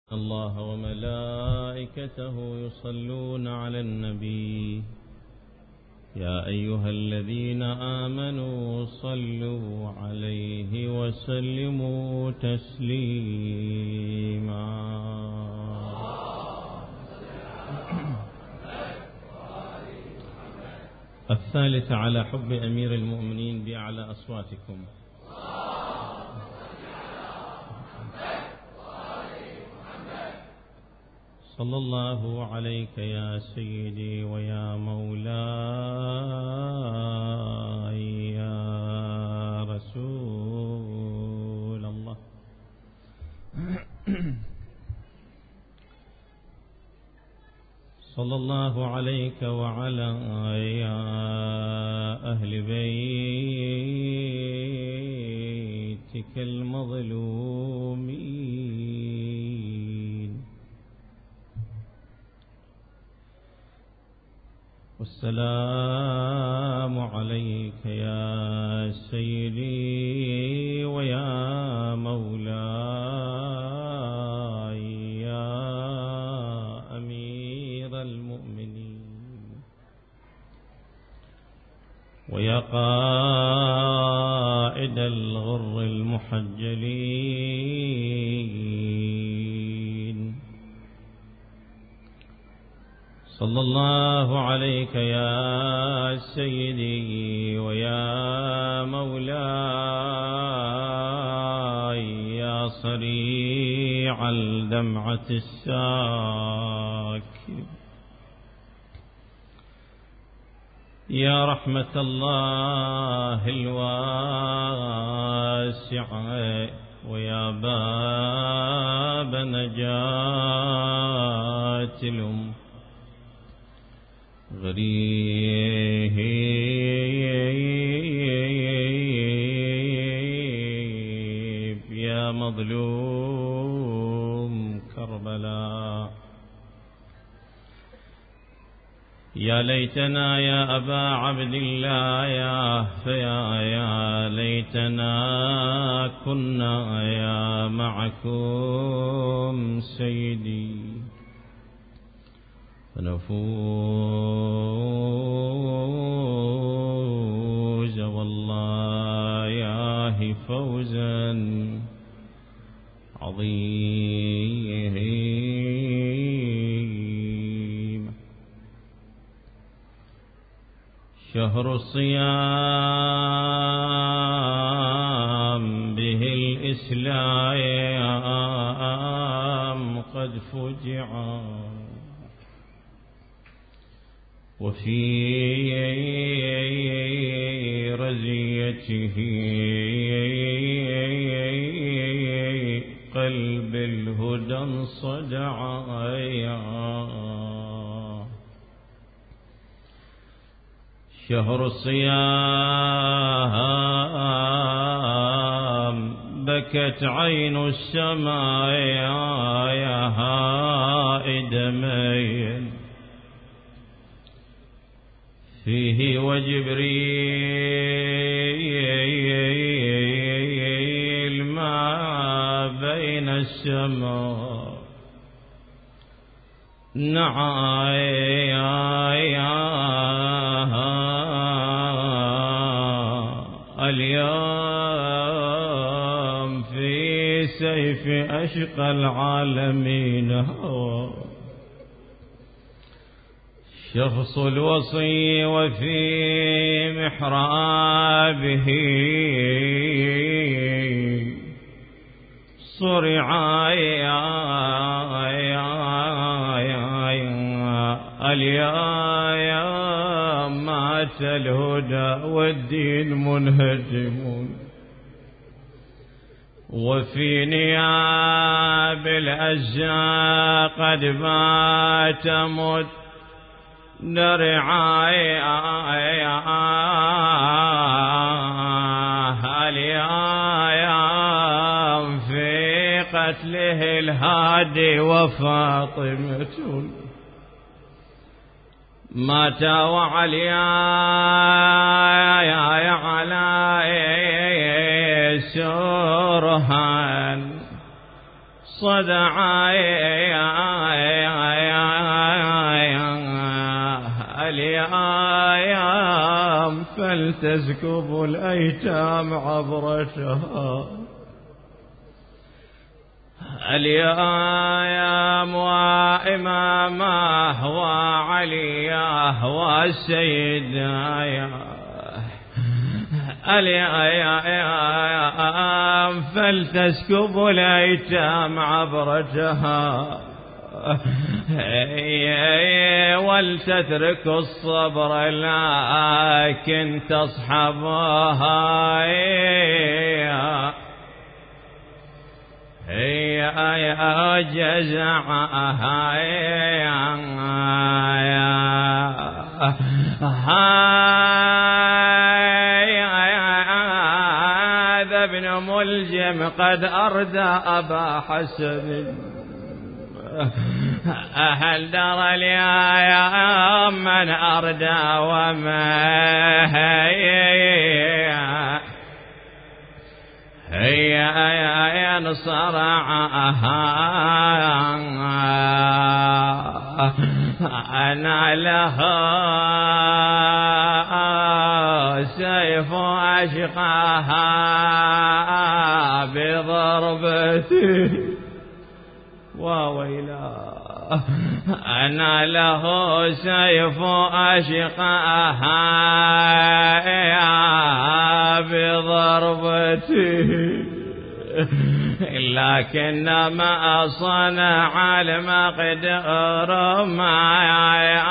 الله وملائكته يصلون على النبي يا أيها الذين آمنوا صلوا عليه وسلموا تسليما. الثالث على حب أمير المؤمنين بأعلى أصواتكم. صلى الله عليك يا سيدي ويا مولاي يا رسول الله. صلى الله عليك وعلى أهل بيتك المظلومين. والسلام عليك يا سيدي ويا مولاي يا أمير المؤمنين ويا قائد الغر المحجلين. صلى الله عليك يا سيدي ويا مولاي يا صريع الدمعة الساكب يا رحمة الله الواسعة ويا باب نجاة الأمة غريب يا مظلوم كربلاء. يا ليتنا يا أبا عبد الله يا ليتنا كنا يا معكم سيدي فنفوز والله ياه فوزا عظيما. شهر الصيام به الإسلام قد فجع وفي رزيته قلب الهدى انصدع. شهر الصيام بكت عين السماء يا هائد مين فيه وجبريل ما بين السماء اليوم في سيف أشقى العالمين هوى شخص الوصي وفي محرابه صرعا اليوم مات الهدى والدين منهدمون وفي نياب الأجزاء قد مات مت نرعاي اليوم في قتله الهادي وفاطمة مات وعليا على سرهان صدعا الأيام فلتسكب الأيتام عبرتها الأيام وإمامه وعليه والسيد الأيام فلتسكب الأيتام عبرتها ولتترك الصبر لكن تصحبها هي جزعها هذا ابن ملجم قد أردى أبا حسن هل درى اليوم من أردى وما هي نصرعها أنا لها سيف أشقاها بضربتي وويلا أنا له سيف أشقاها بضربتي لكنما صنع المقدر ما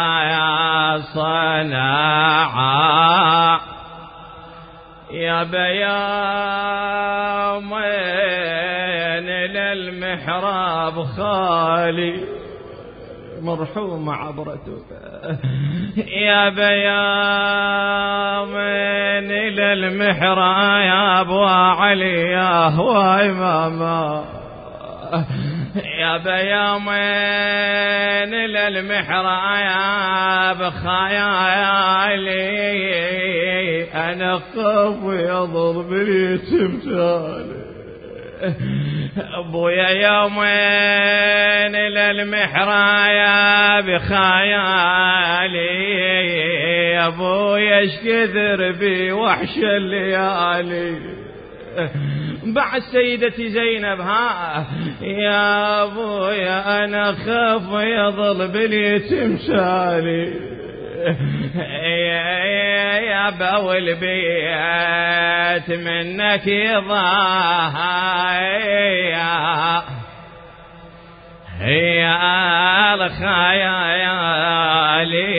صنع يا بيامين للمحراب خالي مرحوم عبرتك يا بيامين للمحراب وعليه وإماما يا بيامين للمحراب خيالي أنا خاف يضرب لي تمثالي ابويا يومين للمحرايا بخيالي ابويا ايش كثر بي وحش الليالي بعد سيدتي زينب يا ابويا انا خاف يظل بلي تمثالي يا باول البيت منك ضايع هي الخيالي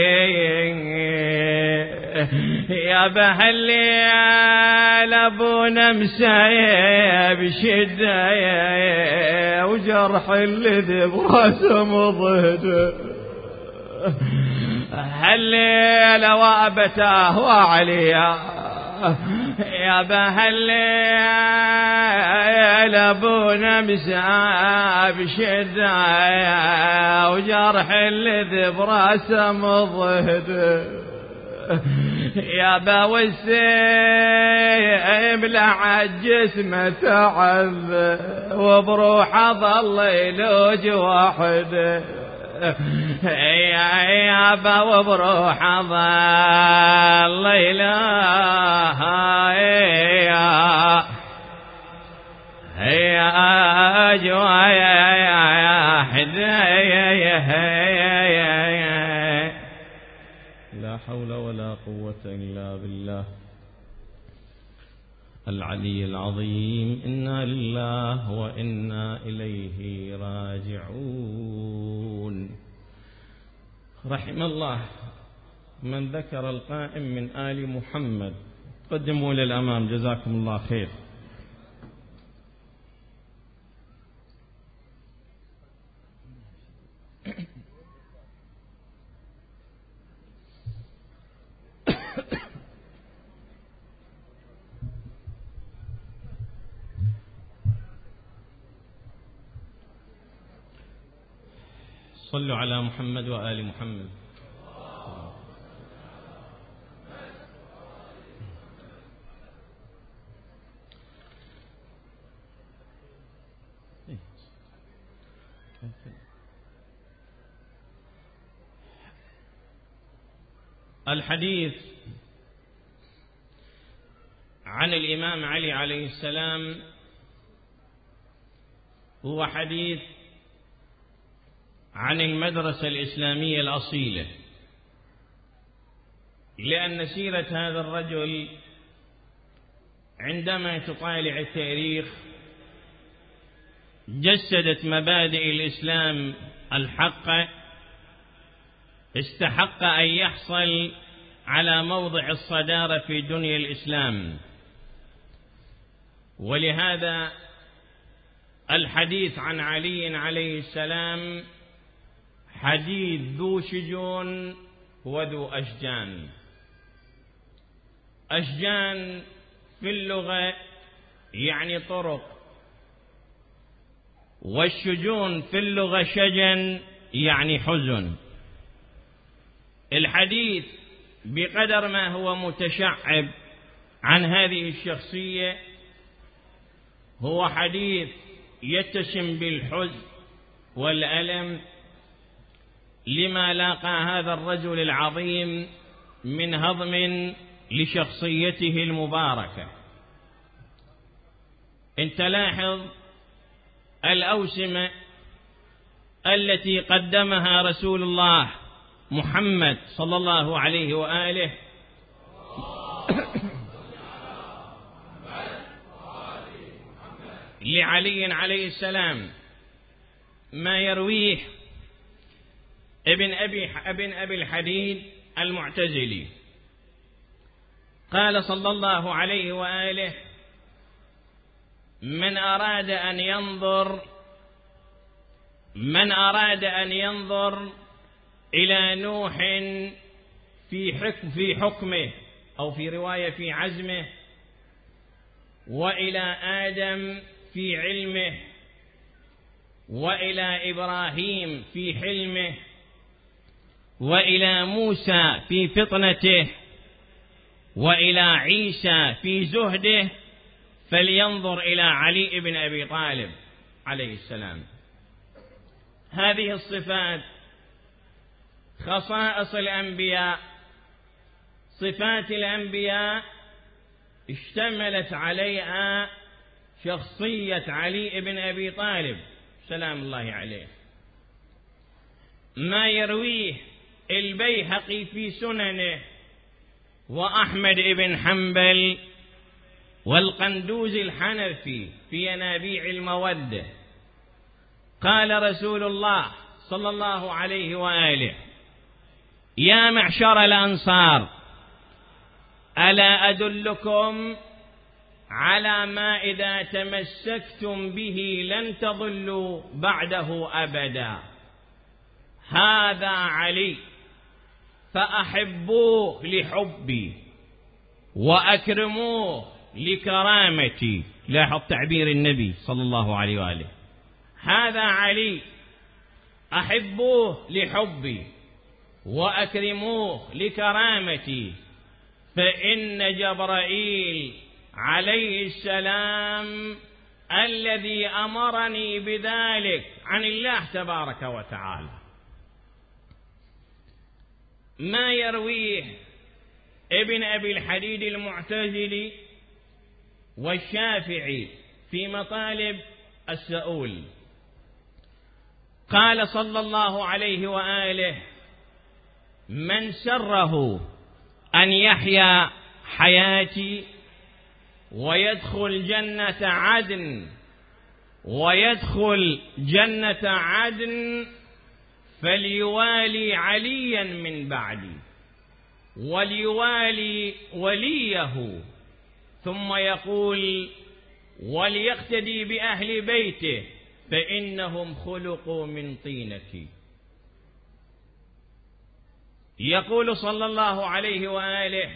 يا بهاللي لابونا مسايب شدة وجرح اللي براسه مضهده هالليلة وابتاه وعليا يا بهالليلة ابونا مساب شدايا وجرح اللي براسه مضهد يا بوسيم لعد جسمه تعب وبروحه ظل يلوج واحد يا ابا بروح ظل إله هي أجوا يا لا حول ولا قوة إلا بالله العلي العظيم. إنا لله وإنا إليه راجعون. رحم الله من ذكر القائم من آل محمد. قدموا للأمام جزاكم الله خير. صلوا على محمد وآل محمد. الحديث عن الإمام علي عليه السلام هو حديث عن المدرسة الإسلامية الأصيلة، لأن سيرة هذا الرجل عندما تطالع التاريخ جسدت مبادئ الإسلام الحقة، استحق أن يحصل على موضع الصدارة في دنيا الإسلام. ولهذا الحديث عن علي عليه السلام حديث ذو شجون وذو أشجان. أشجان في اللغة يعني طرق، والشجون في اللغة شجن يعني حزن. الحديث بقدر ما هو متشعب عن هذه الشخصية هو حديث يتسم بالحزن والألم لما لاقى هذا الرجل العظيم من هضم لشخصيته المباركة. إن تلاحظ الأوسمة التي قدمها رسول الله محمد صلى الله عليه وآله لعلي عليه السلام ما يرويه ابن أبي الحديد المعتزلي. قال صلى الله عليه وآله: من أراد أن ينظر إلى نوح في حكمه، أو في رواية في عزمه، وإلى آدم في علمه، وإلى إبراهيم في حلمه، وإلى موسى في فطنته، وإلى عيسى في زهده، فلينظر إلى علي بن أبي طالب عليه السلام. هذه الصفات خصائص الأنبياء، صفات الأنبياء اشتملت عليها شخصية علي بن أبي طالب سلام الله عليه. ما يرويه البيهقي في سننه، وأحمد بن حنبل، والقندوز الحنفي في ينابيع المودة، قال رسول الله صلى الله عليه وآله: يا معشر الأنصار، ألا أدلكم على ما إذا تمسكتم به لن تضلوا بعده أبدا؟ هذا علي، فأحبوه لحبي وأكرموه لكرامتي. لاحظ تعبير النبي صلى الله عليه وآله: هذا علي، أحبوه لحبي وأكرموه لكرامتي، فإن جبرائيل عليه السلام الذي أمرني بذلك عن الله تبارك وتعالى. ما يرويه ابن أبي الحديد المعتزلي والشافعي في مطالب السؤول، قال صلى الله عليه وآله: من سره أن يحيا حياتي ويدخل جنة عدن فليوالي عليا من بعدي، وليوالي وليه، ثم يقول: وليقتدي بأهل بيته فإنهم خلقوا من طينتي. يقول صلى الله عليه وآله: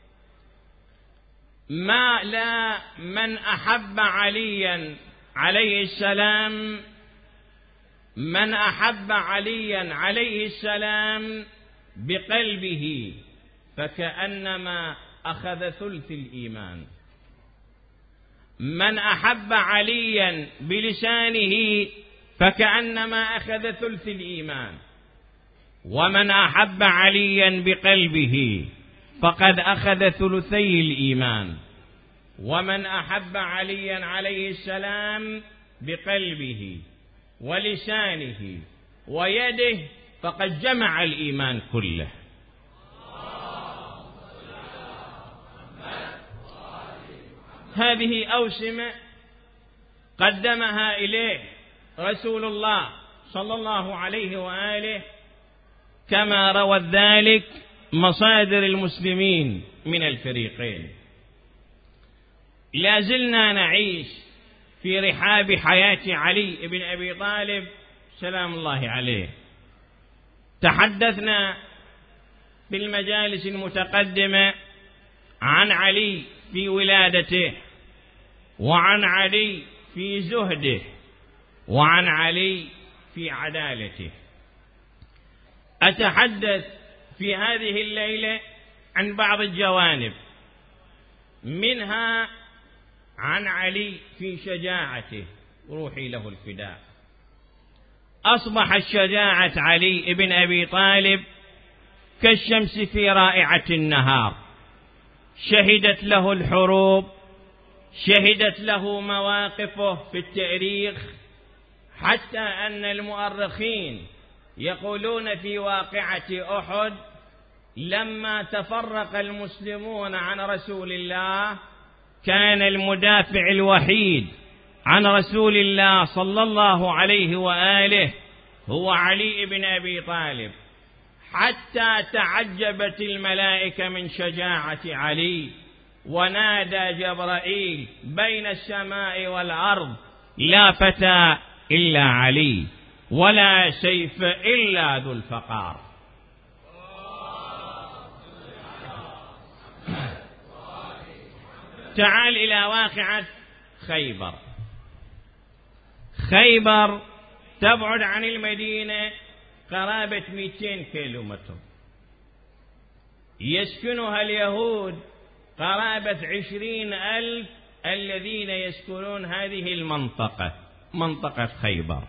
من أحب عليا عليه السلام، من أحب عليا عليه السلام بقلبه فكأنما أخذ ثلث الإيمان، من أحب عليا بلسانه فكأنما أخذ ثلث الإيمان. ومن أحب عليا بقلبه فقد أخذ ثلثي الإيمان، ومن أحب عليا عليه السلام بقلبه ولسانه ويده فقد جمع الإيمان كله. هذه أوسمة قدمها إليه رسول الله صلى الله عليه وآله، كما روت ذلك مصادر المسلمين من الفريقين. لا زلنا نعيش في رحاب حياة علي بن أبي طالب سلام الله عليه. تحدثنا في المجالس المتقدمة عن علي في ولادته، وعن علي في زهده، وعن علي في عدالته. أتحدث في هذه الليلة عن بعض الجوانب، منها عن علي في شجاعته، روحي له الفداء. أصبحت شجاعة علي بن أبي طالب كالشمس في رائعة النهار، شهدت له الحروب، شهدت له مواقفه في التاريخ، حتى أن المؤرخين يقولون في واقعة أحد لما تفرق المسلمون عن رسول الله كان المدافع الوحيد عن رسول الله صلى الله عليه وآله هو علي بن أبي طالب، حتى تعجبت الملائكة من شجاعة علي، ونادى جبرائيل بين السماء والأرض: لا فتى إلا علي، ولا سيف إلا ذو الفقار. تعال إلى واقعة خيبر. خيبر تبعد عن المدينة قرابة 200 كيلومتر، يسكنها اليهود قرابة 20,000 الذين يسكنون هذه المنطقة، منطقة خيبر.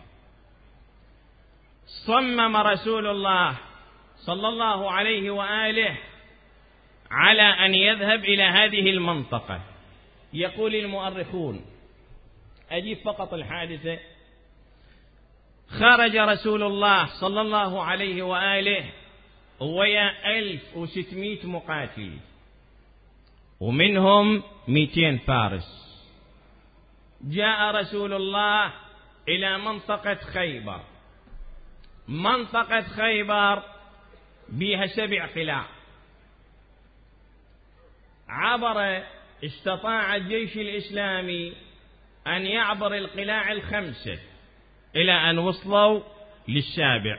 صمم رسول الله صلى الله عليه وآله على أن يذهب إلى هذه المنطقة. يقول المؤرخون، أجيب فقط الحادثة: خرج رسول الله صلى الله عليه وآله ويا 1600 مقاتل، ومنهم 200 فارس. جاء رسول الله إلى منطقة خيبر. منطقة خيبر بها 7 قلاع. استطاع الجيش الإسلامي أن يعبر القلاع 5 إلى أن وصلوا للسابع.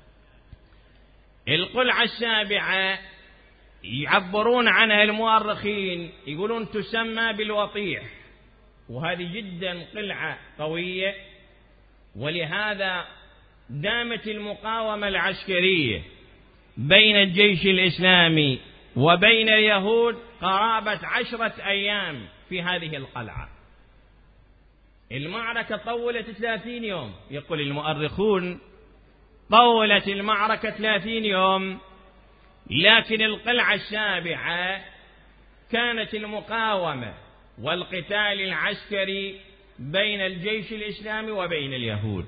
القلعة السابعة يعبرون عنها المؤرخين، يقولون تسمى بالوطيح، وهذه جدا قلعة قوية، ولهذا دامت المقاومة العسكرية بين الجيش الإسلامي وبين اليهود قرابة 10 أيام في هذه القلعة. المعركة طولت 30 يوم، يقول المؤرخون طولت المعركة 30 يوم، لكن القلعة السابعة كانت المقاومة والقتال العسكري بين الجيش الإسلامي وبين اليهود.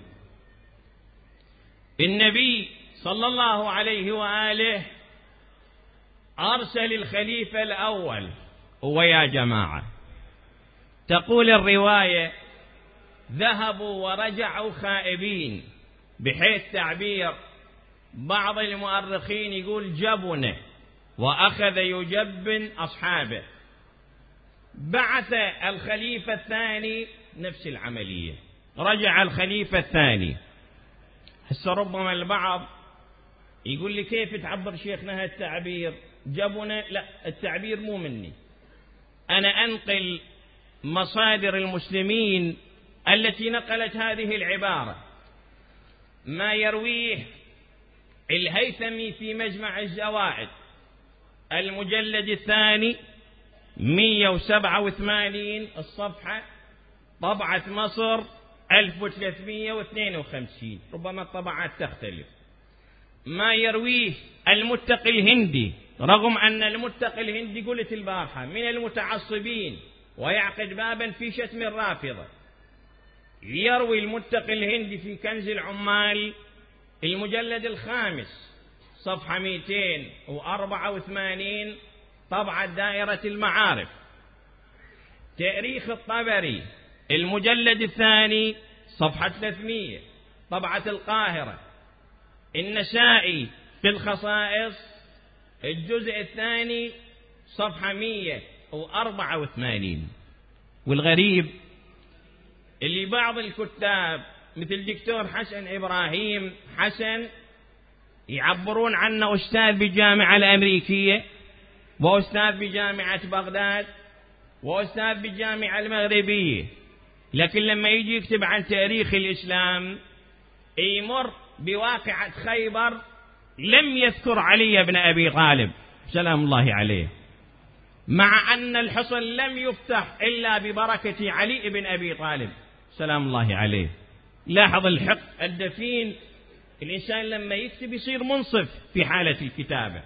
النبي صلى الله عليه وآله أرسل الخليفة الأول ويا جماعة. تقول الرواية: ذهبوا ورجعوا خائبين، بحيث تعبير بعض المؤرخين يقول جبنه، وأخذ يجبن أصحابه. بعث الخليفة الثاني نفس العملية، رجع الخليفة الثاني. هسه ربما البعض يقول لي كيف تعبر شيخنا هالتعبير جبنه؟ لا، التعبير مو مني، أنا أنقل مصادر المسلمين التي نقلت هذه العبارة. ما يرويه الهيثمي في مجمع الزوائد المجلد الثاني 187 الصفحة، طبعة مصر 1352، ربما الطبعات تختلف. ما يرويه المتقي الهندي، رغم أن المتقي الهندي قلت البارحة من المتعصبين ويعقد بابا في شتم الرافضة، يروي المتقي الهندي في كنز العمال المجلد 5 صفحة 284 طبعة دائرة المعارف، تاريخ الطبري المجلد 2 صفحة 300 طبعة القاهرة، النسائي في الخصائص الجزء 2 صفحة 184. والغريب اللي بعض الكتاب مثل الدكتور حسن إبراهيم حسن يعبرون عنه أستاذ بالجامعة الأمريكية، وأستاذ بجامعة بغداد، وأستاذ بالجامعة المغربية، لكن لما يجي يكتب عن تاريخ الإسلام يمر بواقعة خيبر لم يذكر علي بن أبي طالب سلام الله عليه، مع أن الحصن لم يفتح إلا ببركة علي بن أبي طالب سلام الله عليه. لاحظ الحق الدفين، الإنسان لما يكتب يصير منصف في حالة الكتابة.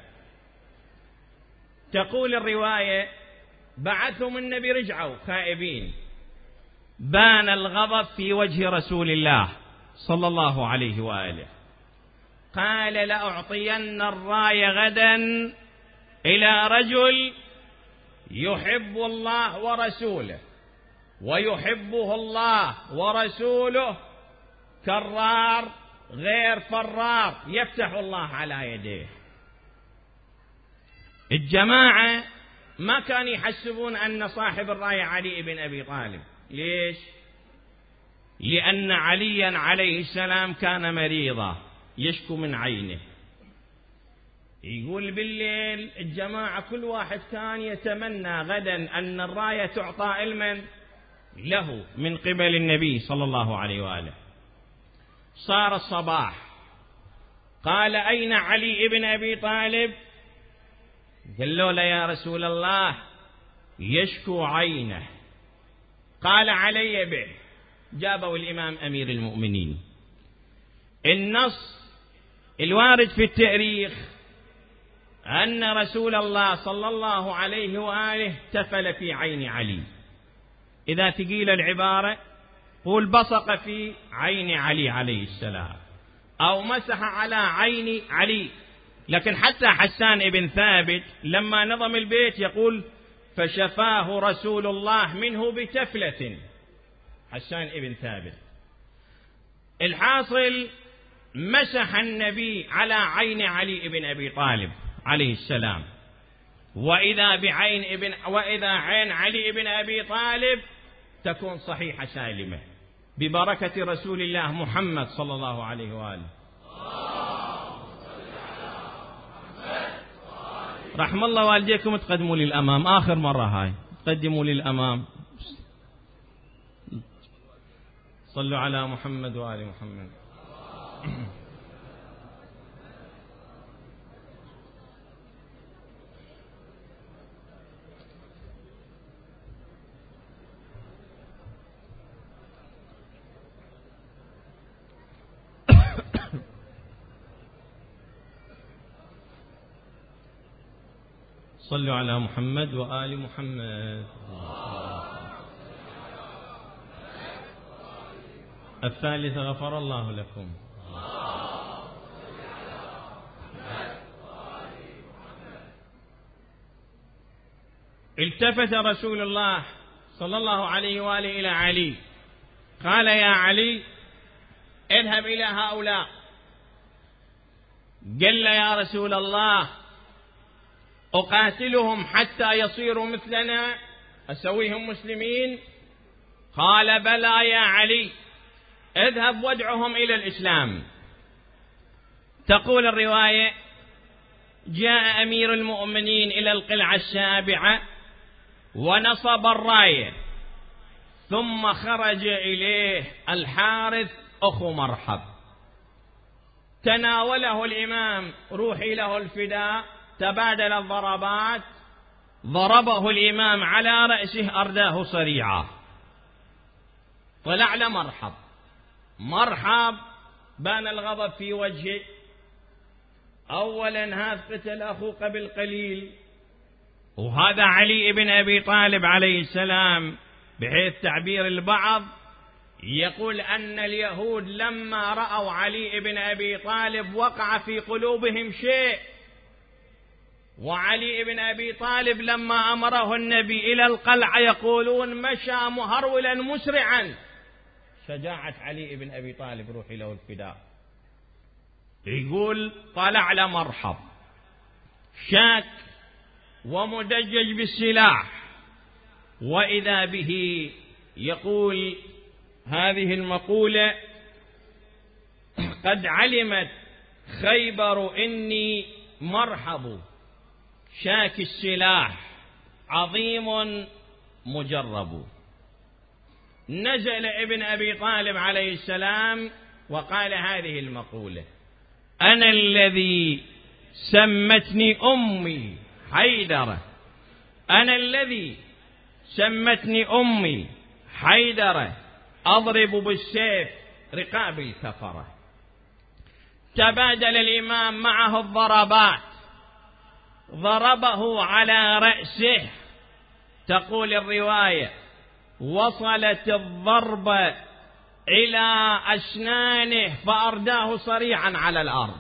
تقول الرواية بعثهم النبي رجعوا خائبين، بان الغضب في وجه رسول الله صلى الله عليه وآله، قال لأعطين الراية غدا إلى رجل يحب الله ورسوله ويحبه الله ورسوله، كرار غير فرار يفتح الله على يديه. الجماعة ما كانوا يحسبون أن صاحب الراية علي بن أبي طالب. ليش؟ لأن عليا عليه السلام كان مريضا يشكو من عينه. يقول بالليل الجماعة كل واحد كان يتمنى غدا أن الراية تعطى المن له من قبل النبي صلى الله عليه وآله. صار الصباح، قال أين علي بن أبي طالب؟ قالوا له يا رسول الله يشكو عينه. قال علي به. جابوا الإمام أمير المؤمنين. النص الوارد في التاريخ أن رسول الله صلى الله عليه وآله تفل في عين علي. إذا ثقيل العبارة قول بصق في عين علي عليه السلام أو مسح على عين علي. لكن حتى حسان بن ثابت لما نظم البيت يقول فشفاه رسول الله منه بتفلة. حسان بن ثابت. الحاصل مسح النبي على عين علي بن أبي طالب عليه السلام، وإذا عين علي بن أبي طالب تكون صحيحة سالمة ببركة رسول الله محمد صلى الله عليه وآله. رحم الله والديكم تقدموا للأمام، آخر مرة هاي تقدموا للأمام. صلوا على محمد وآل محمد. صلوا على محمد وآل محمد. الثالث غفر الله لكم. التفت رسول الله صلى الله عليه وآله إلى علي، قال يا علي اذهب إلى هؤلاء. قال له يا رسول الله أقاتلهم حتى يصيروا مثلنا، أسويهم مسلمين؟ قال بلى يا علي، اذهب وادعهم إلى الإسلام. تقول الرواية جاء أمير المؤمنين إلى القلعة السابعة ونصب الراية، ثم خرج إليه الحارث أخو مرحب، تناوله الإمام روحي له الفداء، تبادل الضربات، ضربه الإمام على رأسه أرداه صريعا، طلع لمرحب مرحب بان الغضب في وجهه. أولا هذا قتل أخوه قبل قليل، وهذا علي بن أبي طالب عليه السلام، بحيث تعبير البعض يقول أن اليهود لما رأوا علي بن أبي طالب وقع في قلوبهم شيء، وعلي بن أبي طالب لما أمره النبي إلى القلعة يقولون مشى مهرولا مسرعا. شجاعة علي بن أبي طالب روح له الفداء. يقول طلع لمرحب شاك ومدجج بالسلاح، وإذا به يقول هذه المقولة: قد علمت خيبر إني مرحب شاك السلاح عظيم مجرب. نزل ابن أبي طالب عليه السلام وقال هذه المقولة: أنا الذي سمتني أمي حيدرة، أنا الذي سمتني أمي حيدرة، أضرب بالسيف رقاب الكفرة. تبادل الإمام معه الضربات، ضربه على رأسه، تقول الرواية: وصلت الضربة إلى أسنانه فأرداه صريعا على الأرض.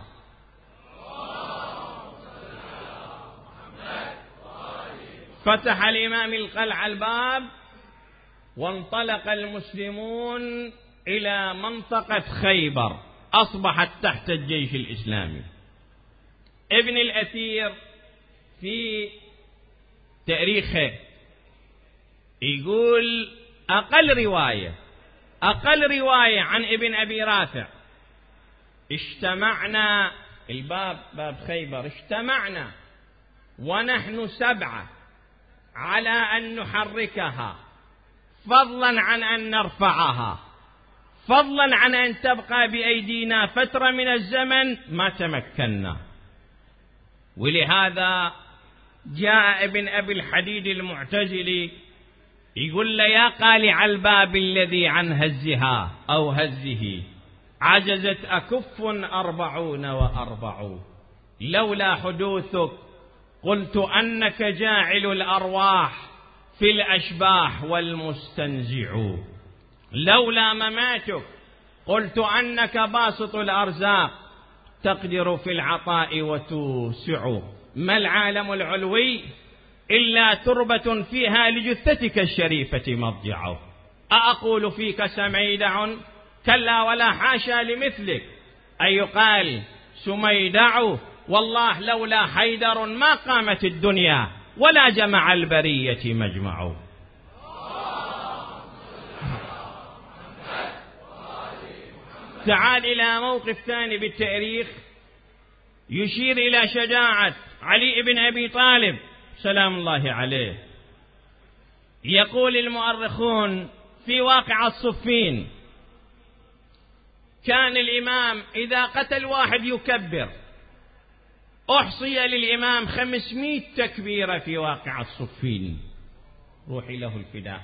فتح الإمام القلعة الباب، وانطلق المسلمون إلى منطقة خيبر، أصبحت تحت الجيش الإسلامي. ابن الأثير في تاريخه يقول أقل رواية عن ابن أبي رافع: اجتمعنا، الباب باب خيبر، اجتمعنا ونحن 7 على أن نحركها، فضلا عن أن نرفعها، فضلا عن أن تبقى بأيدينا فترة من الزمن ما تمكنا. ولهذا جاء ابن أبي الحديد المعتزلي يقول: يا قالع الباب الذي عن هزها أو هزه عجزت أكف 44، لولا حدوثك قلت أنك جاعل الأرواح في الأشباح والمستنزع، لولا مماتك قلت أنك باسط الأرزاق تقدر في العطاء وتوسع، ما العالم العلوي إلا تربة فيها لجثتك الشريفة مضجع، أأقول فيك سميدع؟ كلا ولا حاشا لمثلك أن يقال سميدع، والله لولا حيدر ما قامت الدنيا ولا جمع البرية مجمع. تعال إلى موقف ثاني بالتاريخ يشير إلى شجاعة علي بن أبي طالب سلام الله عليه. يقول المؤرخون في واقعة صفين: كان الإمام إذا قتل واحد يكبر، أحصي للإمام 500 تكبيرة في واقعة صفين، روحي له الفداء.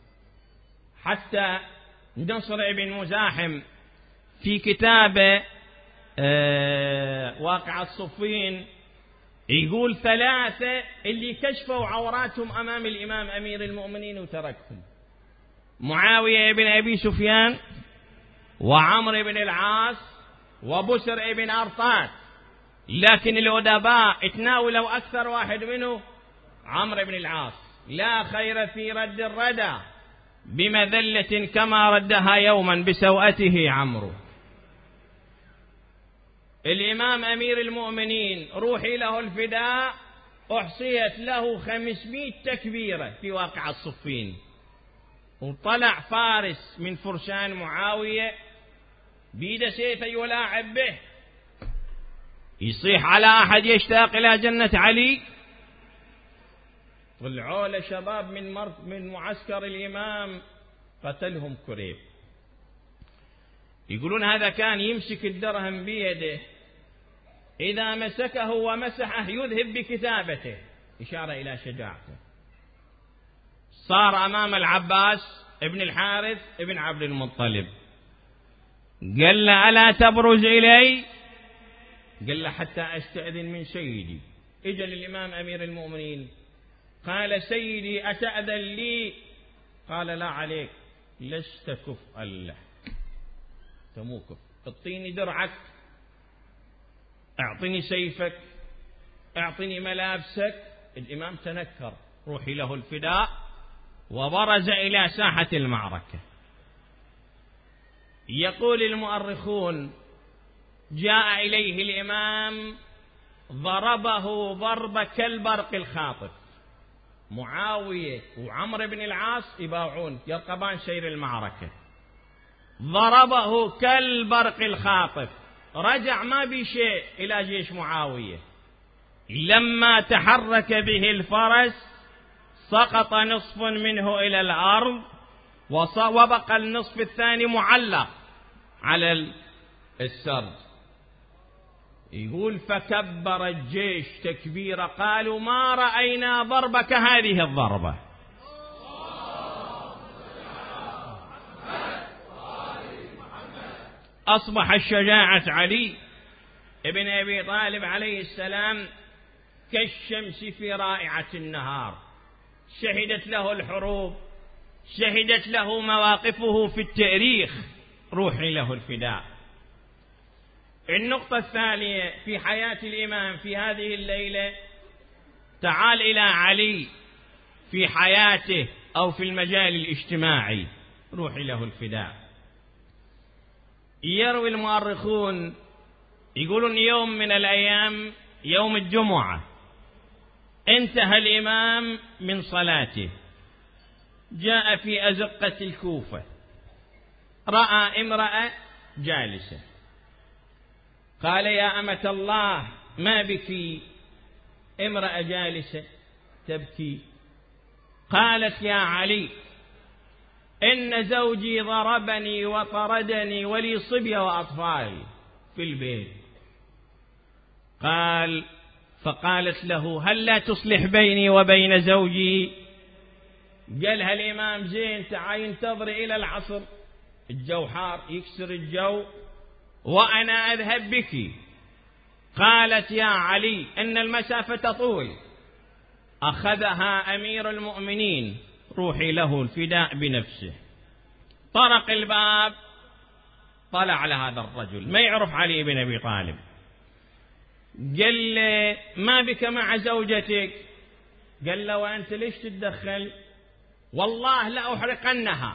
حتى نصر بن مزاحم في كتابه واقعة صفين يقول 3 اللي كشفوا عوراتهم أمام الإمام أمير المؤمنين وتركهم: معاوية بن أبي سفيان، وعمر بن العاص، وبسر بن أرطات. لكن الأدباء تناولوا أكثر واحد منه عمرو بن العاص: لا خير في رد الردى بمذلة كما ردها يوما بسوءته عمرو. الإمام أمير المؤمنين روحي له الفداء أحصيت له 500 تكبيرة في واقعة الصفين، وطلع فارس من فرسان معاوية بيد سيفه يلاعب به، يصيح على أحد يشتاق إلى جنة علي. طلعوا له شباب من معسكر الإمام قتلهم كريب. يقولون هذا كان يمسك الدرهم بيده، إذا مسكه ومسحه يذهب بكتابته، إشارة إلى شجاعته. صار أمام العباس ابن الحارث ابن عبد المطلب، قال له ألا تبرز إلي؟ قال له حتى أستأذن من سيدي. إجا للإمام أمير المؤمنين قال سيدي أتأذن لي؟ قال لا عليك، لست كفءا له، مو كفء، اعطيني درعك، اعطني سيفك، اعطني ملابسك. الإمام تنكر، روحي له الفداء، وبرز إلى ساحة المعركة. يقول المؤرخون جاء إليه الإمام ضربه ضرب كالبرق الخاطف. معاوية وعمرو بن العاص يباوعون يرقبان سير المعركة، ضربه كالبرق الخاطف، رجع ما بشيء إلى جيش معاوية. لما تحرك به الفرس سقط نصف منه إلى الأرض، وبقى النصف الثاني معلق على السرد. يقول فكبر الجيش تكبير، قالوا ما رأينا ضربة كهذه الضربة. أصبح الشجاعة علي ابن أبي طالب عليه السلام كالشمس في رائعة النهار. شهدت له الحروب، شهدت له مواقفه في التاريخ، روحي له الفداء. النقطة الثانية في حياة الإمام في هذه الليلة، تعال إلى علي في حياته أو في المجال الاجتماعي، روحي له الفداء. يروي المؤرخون يقولون يوم من الأيام، يوم الجمعة، انتهى الإمام من صلاته، جاء في أزقة الكوفة، رأى امرأة جالسة، قال يا أمة الله ما بك؟ امرأة جالسة تبكي. قالت يا علي إن زوجي ضربني وطردني ولي صبية وأطفال في البيت. فقالت له هل لا تصلح بيني وبين زوجي؟ قالها الإمام زين تعال ينتظر إلى العصر، الجو حار يكسر الجو وأنا أذهب بك. قالت يا علي إن المسافة تطول. أخذها أمير المؤمنين روحي له الفداء بنفسه، طرق الباب، طلع على هذا الرجل ما يعرف علي بن أبي طالب، قال له ما بك مع زوجتك؟ قال له وأنت ليش تتدخل؟ والله لا أحرقنها.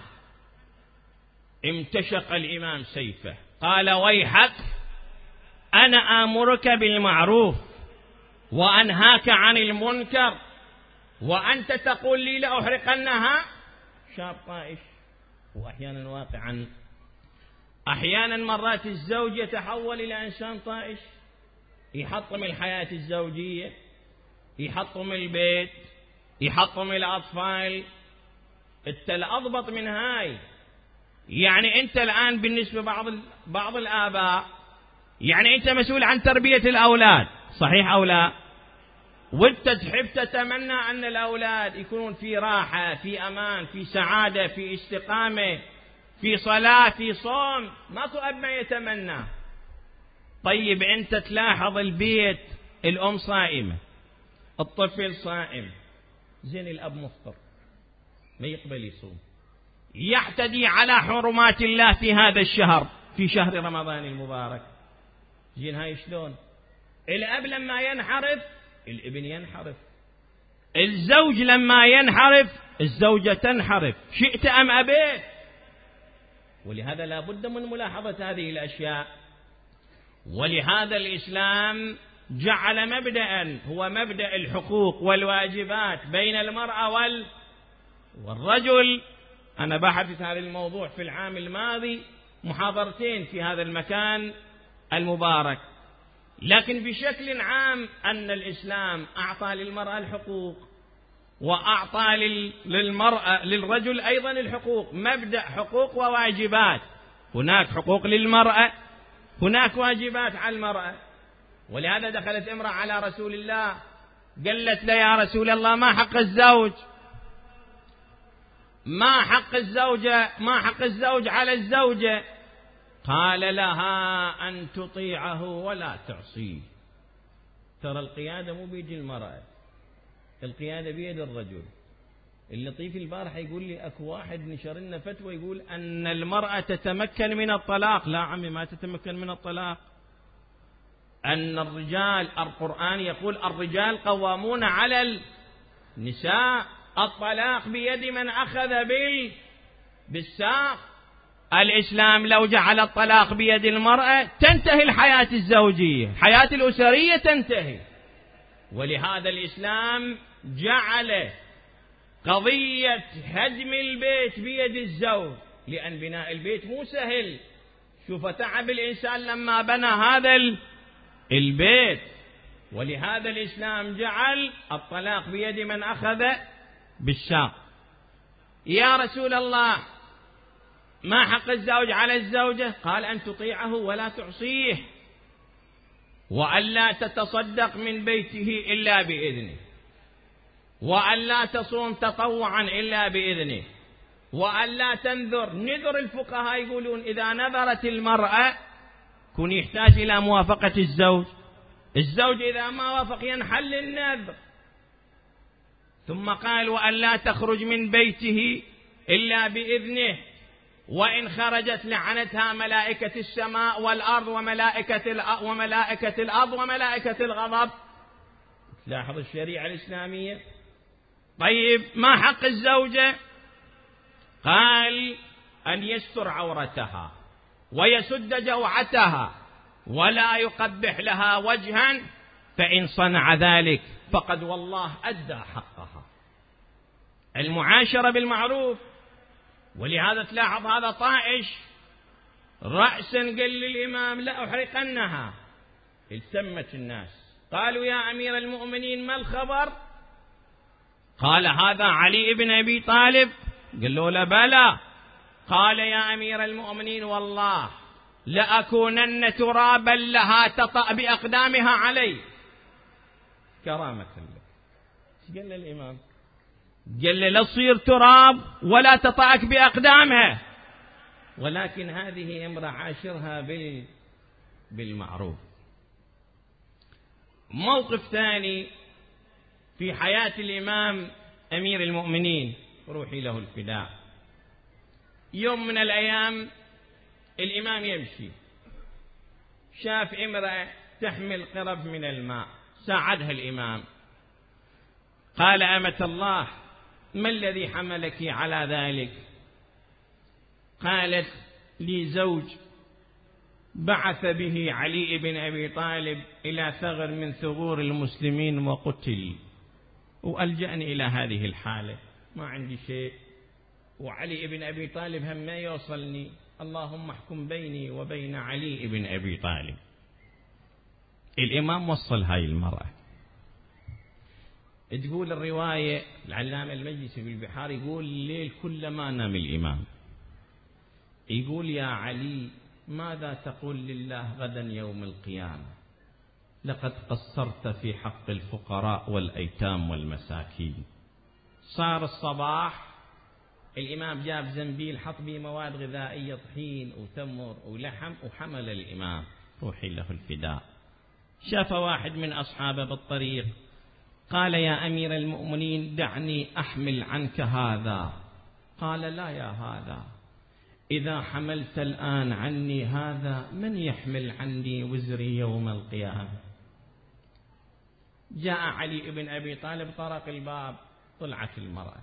امتشق الإمام سيفه، قال ويحك، أنا آمرك بالمعروف وأنهاك عن المنكر وأنت تقول لي لا أحرقنها؟ شاب طائش، وأحيانا واقعا أحيانا مرات الزوج يتحول إلى إنسان طائش، يحطم الحياة الزوجية، يحطم البيت، يحطم الأطفال. أنت الأضبط من هاي. يعني أنت الآن بالنسبة بعض الآباء، يعني أنت مسؤول عن تربية الأولاد، صحيح أو لا؟ وأنت تحب تتمنى أن الأولاد يكونون في راحة، في أمان، في سعادة، في استقامة، في صلاة، في صوم. ماكو أب ما يتمنى. طيب أنت تلاحظ البيت، الأم صائمة، الطفل صائم، زين الأب مفطر ما يقبل يصوم، يعتدي على حرمات الله في هذا الشهر، في شهر رمضان المبارك. زين هاي شلون؟ الأب لما ينحرف الابن ينحرف، الزوج لما ينحرف الزوجة تنحرف، شئت أم أبيت. ولهذا لا بد من ملاحظة هذه الأشياء. ولهذا الإسلام جعل مبدأ هو مبدأ الحقوق والواجبات بين المرأة والرجل. أنا بحثت هذا الموضوع في العام الماضي محاضرتين في هذا المكان المبارك، لكن بشكل عام أن الإسلام أعطى للمرأة الحقوق وأعطى للرجل أيضا الحقوق، مبدأ حقوق وواجبات. هناك حقوق للمرأة، هناك واجبات على المرأة. ولهذا دخلت امرأة على رسول الله قالت له يا رسول الله ما حق الزوج، ما حق الزوج على الزوجة؟ قال لها أن تطيعه ولا تعصيه. ترى القيادة مو بيد المرأة، القيادة بيد الرجل. اللطيف البارح يقول لي أكو واحد نشر لنا فتوى يقول أن المرأة تتمكن من الطلاق. لا عمي، ما تتمكن من الطلاق. أن الرجال، القرآن يقول الرجال قوامون على النساء. الطلاق بيد من أخذ بالساق. الإسلام لو جعل الطلاق بيد المرأة تنتهي الحياة الزوجية، الحياة الأسرية تنتهي. ولهذا الإسلام جعل قضية هدم البيت بيد الزوج، لأن بناء البيت مو سهل. شوف تعب الإنسان لما بنى هذا البيت. ولهذا الإسلام جعل الطلاق بيد من أخذ بالساق. يا رسول الله، ما حق الزوج على الزوجة؟ قال أن تطيعه ولا تعصيه، وألا تتصدق من بيته إلا بإذنه، وألا تصوم تطوعا إلا بإذنه، وألا تنذر. نذر الفقهاء يقولون إذا نذرت المرأة كن يحتاج إلى موافقة الزوج. الزوج إذا ما وافق ينحل النذر. ثم قال وألا تخرج من بيته إلا بإذنه، وإن خرجت لعنتها ملائكة السماء والأرض وملائكة الأرض وملائكة الغضب. لاحظ الشريعة الإسلامية. طيب ما حق الزوجة؟ قال أن يستر عورتها ويسد جوعتها ولا يقبح لها وجها، فإن صنع ذلك فقد والله أدى حقها. المعاشرة بالمعروف. ولهذا تلاحظ هذا طائش رأسا قال للإمام لا أحرقنها. التمت الناس قالوا يا أمير المؤمنين ما الخبر؟ قال هذا علي بن أبي طالب. قال له لا بلى. قال يا أمير المؤمنين والله لأكونن ترابا لها تطأ بأقدامها علي كرامة لك. ايش قال الإمام؟ قال له لا تصير تراب ولا تطأك بأقدامها، ولكن هذه امرأة عاشرها بالمعروف. موقف ثاني في حياة الإمام أمير المؤمنين روحي له الفداء. يوم من الأيام الإمام يمشي، شاف امرأة تحمل قرب من الماء، ساعدها الإمام. قال أمة الله ما الذي حملك على ذلك؟ قالت لي زوج بعث به علي بن أبي طالب إلى ثغر من ثغور المسلمين وقتل، وألجأني إلى هذه الحالة، ما عندي شيء، وعلي بن أبي طالب هم ما يوصلني، اللهم احكم بيني وبين علي بن أبي طالب. الإمام وصل هاي المرأة. تقول الرواية العلامة المجلسي في البحار يقول الليل كلما نام الإمام يقول يا علي ماذا تقول لله غدا يوم القيامة؟ لقد قصرت في حق الفقراء والأيتام والمساكين. صار الصباح، الإمام جاب زنبيل حط به مواد غذائية طحين وتمر ولحم وحمل الإمام روحي له الفداء. شاف واحد من أصحابه بالطريق قال يا أمير المؤمنين دعني أحمل عنك هذا. قال لا يا هذا، إذا حملت الآن عني هذا من يحمل عني وزري يوم القيامة؟ جاء علي بن أبي طالب طرق الباب، طلعت المرأة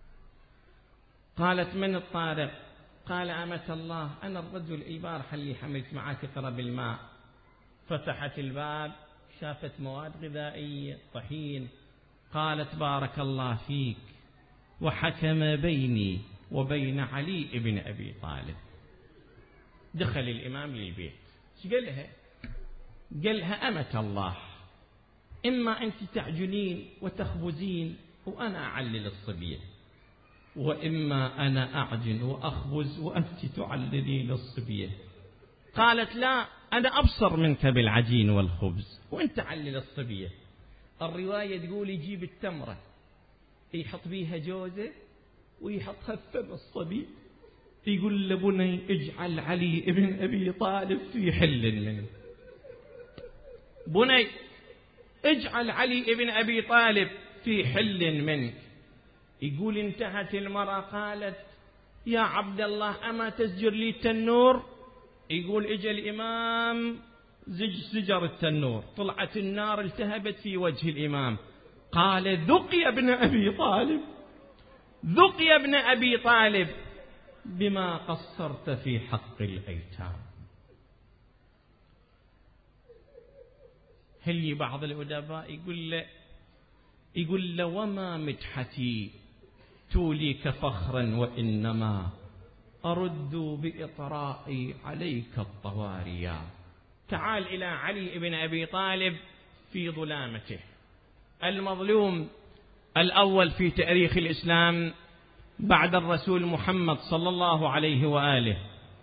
قالت من الطارق؟ قال أمة الله أنا الرجل البارحة اللي حملت معك قرب الماء. فتحت الباب شافت مواد غذائية طحين. قالت بارك الله فيك، وحكم بيني وبين علي بن أبي طالب. دخل الإمام للبيت، ايش قال لها؟ قال لها أمة الله إما أنت تعجنين وتخبزين وأنا أعلل الصبية، وإما أنا أعجن وأخبز وأنت تعللين الصبية. قالت لا، أنا أبصر منك بالعجين والخبز وأنت علل الصبية. الرواية تقول يجيب التمرة يحط بيها جوزة ويحطها في فم الصبي يقول له بني اجعل علي ابن أبي طالب في حل منك، بني اجعل علي ابن أبي طالب في حل منك. يقول انتهت المرأة قالت يا عبد الله أما تزجر لي التنور؟ يقول اجى الإمام زجر التنور، طلعت النار التهبت في وجه الإمام، قال ذق يا ابن أبي طالب، ذق يا ابن أبي طالب بما قصرت في حق الأيتام. هل بعض الأدباء يقول له وما مدحتي توليك فخرا وإنما أرد بإطرائي عليك الطواريا. تعال إلى علي بن أبي طالب في ظلامته، المظلوم الأول في تاريخ الإسلام بعد الرسول محمد صلى الله عليه وآله.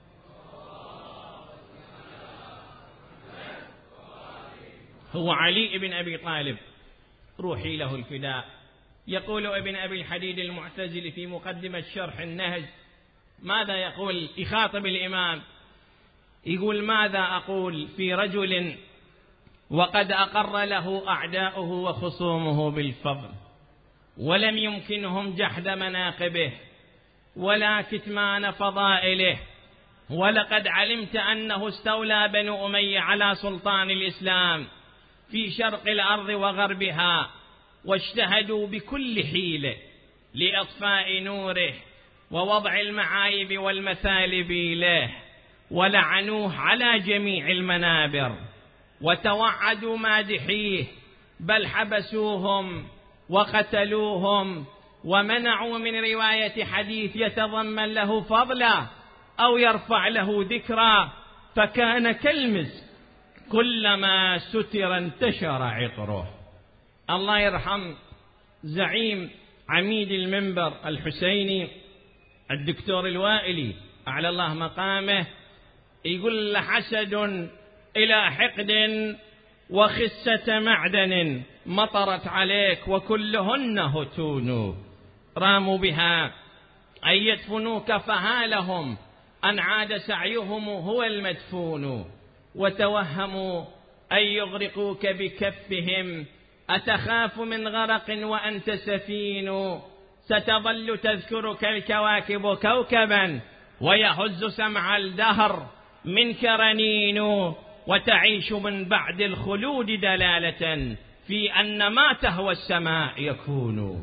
هو علي بن أبي طالب روحي له الفداء. يقول ابن أبي الحديد المعتزلي في مقدمة شرح النهج، ماذا يقول؟ يخاطب الإمام، يقول ماذا أقول في رجل وقد أقر له أعداؤه وخصومه بالفضل ولم يمكنهم جحد مناقبه ولا كتمان فضائله، ولقد علمت أنه استولى بنو أمية على سلطان الإسلام في شرق الأرض وغربها، واجتهدوا بكل حيلة لإطفاء نوره ووضع المعايب والمثالب له، ولعنوه على جميع المنابر وتوعدوا مادحيه، بل حبسوهم وقتلوهم ومنعوا من رواية حديث يتضمن له فضلا أو يرفع له ذكرا، فكان كالمسك كلما ستر انتشر عطره. الله يرحم زعيم عميد المنبر الحسيني الدكتور الوائلي أعلى الله مقامه، يقول لحسد إلى حقد وخسة معدن مطرت عليك وكلهن هتون، راموا بها أن يدفنوك فهالهم أن عاد سعيهم هو المدفون، وتوهموا أن يغرقوك بكفهم أتخاف من غرق وأنت سفين، ستظل تذكرك الكواكب كوكبا ويهز سمع الدهر منك رنين، وتعيش من بعد الخلود دلالة في أن ما تهوى السماء يكون.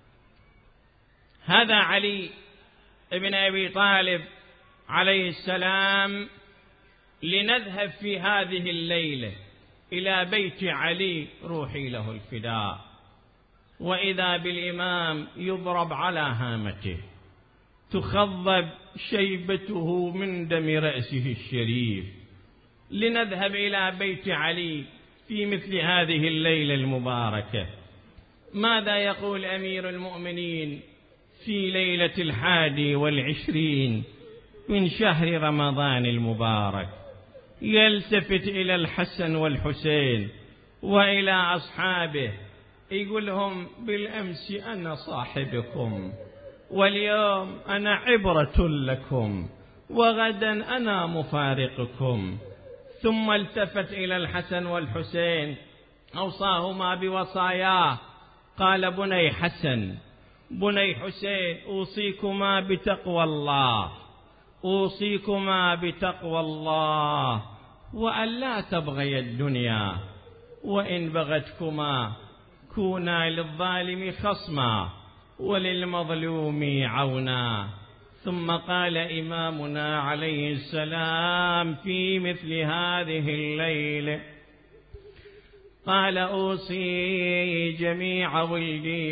هذا علي ابن أبي طالب عليه السلام. لنذهب في هذه الليلة إلى بيت علي روحي له الفداء، وإذا بالإمام يضرب على هامته تخضب شيبته من دم رأسه الشريف. لنذهب إلى بيت علي في مثل هذه الليلة المباركة. ماذا يقول أمير المؤمنين في ليلة 21 من شهر رمضان المبارك؟ يلتفت إلى الحسن والحسين وإلى أصحابه يقول لهم بالأمس أنا صاحبكم، واليوم أنا عبرة لكم، وغدا أنا مفارقكم. ثم التفت إلى الحسن والحسين أوصاهما بوصاياه، قال بني حسن بني حسين أوصيكما بتقوى الله، أوصيكما بتقوى الله، وأن لا تبغي الدنيا، وإن بغتكما كونا للظالم خصما وللمظلوم عونا. ثم قال إمامنا عليه السلام في مثل هذه الليلة، قال أوصي جميع ولدي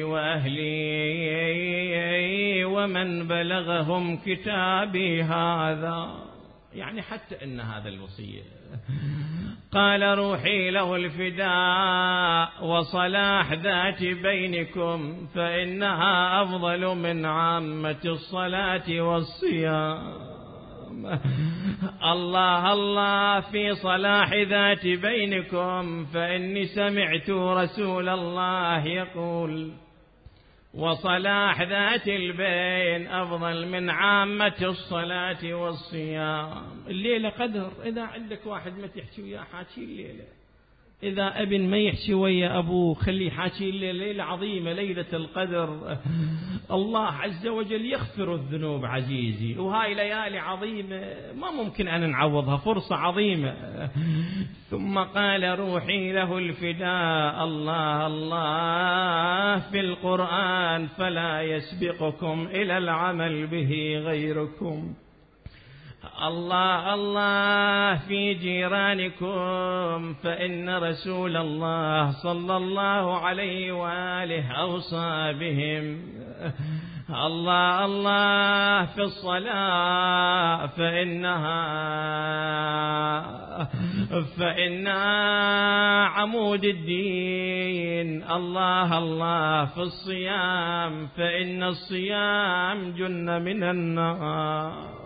وأهلي ومن بلغهم كتابي هذا، يعني حتى إن هذا الوصية، قال روحي له الفداء وصلاح ذات بينكم فإنها أفضل من عامة الصلاة والصيام. الله الله في صلاح ذات بينكم، فإني سمعت رسول الله يقول وصلاح ذات البين أفضل من عامة الصلاة والصيام. الليلة قدر، إذا عندك واحد ما تحكي وياه حاكي الليلة، إذا ابن ما يحكي ويا أبوه خليه حاكي الليلة. ليلة عظيمة، ليلة القدر. الله عز وجل يغفر الذنوب عزيزي، وهاي ليالي عظيمة ما ممكن أن نعوضها، فرصة عظيمة. ثم قال روحي له الفداء. الله الله في القرآن فلا يسبقكم إلى العمل به غيركم. الله الله في جيرانكم فإن رسول الله صلى الله عليه وآله أوصى بهم. الله الله في الصلاة فإنها عمود الدين. الله الله في الصيام فإن الصيام جنة من النار.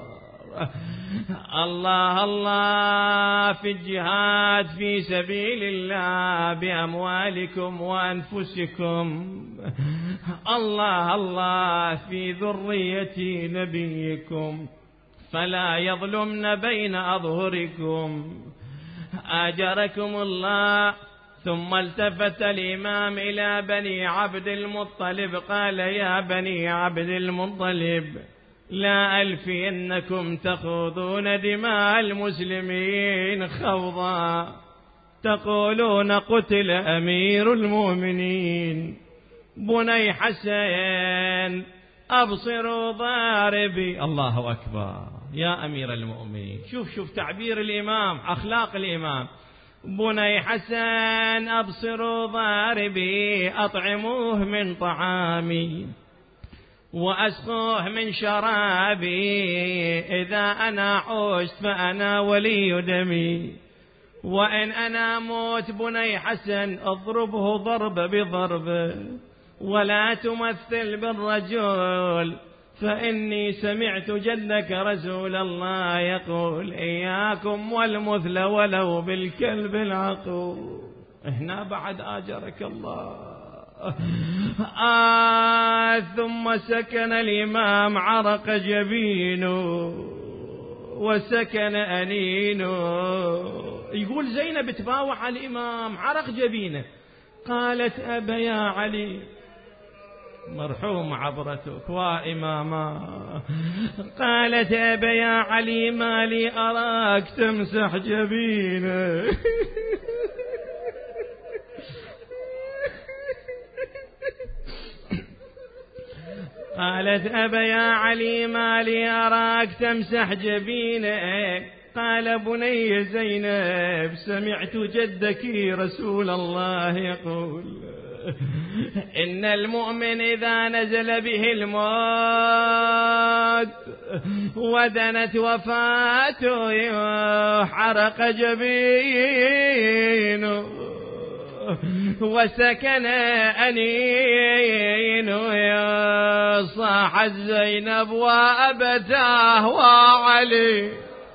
الله الله في الجهاد في سبيل الله بأموالكم وأنفسكم. الله الله في ذرية نبيكم فلا يظلمن بين أظهركم. آجركم الله. ثم التفت الإمام إلى بني عبد المطلب قال يا بني عبد المطلب لا ألفينكم تخوضون دماء المسلمين خوضا، تقولون قتل أمير المؤمنين. بني حسين أبصروا ضاربي. الله أكبر يا أمير المؤمنين. شوف تعبير الإمام، أخلاق الإمام. بني حسن أبصروا ضاربي أطعموه من طعامي وأسقوه من شرابي. إذا أنا عشت فأنا ولي دمي، وإن أنا موت بني حسن اضربه ضرب بضرب، ولا تمثل بالرجل فإني سمعت جدك رسول الله يقول إياكم والمثل ولو بالكلب العقول. هنا بعد آجرك الله. ثم سكن الإمام عرق جبينه وسكن أنينه. يقول زينب تباوع على الإمام عرق جبينه، قالت أبا يا علي مرحوم عبرتك وإماما. قالت أبا يا علي ما لي أراك تمسح جبينه. قالت أبا يا علي ما لي أراك تمسح جبينك. قال بني زينب سمعت جدك رسول الله يقول إن المؤمن إذا نزل به الموت ودنت وفاته حرق جبينه وسكن أنينه. صاحت زينب وأبتاه وعلي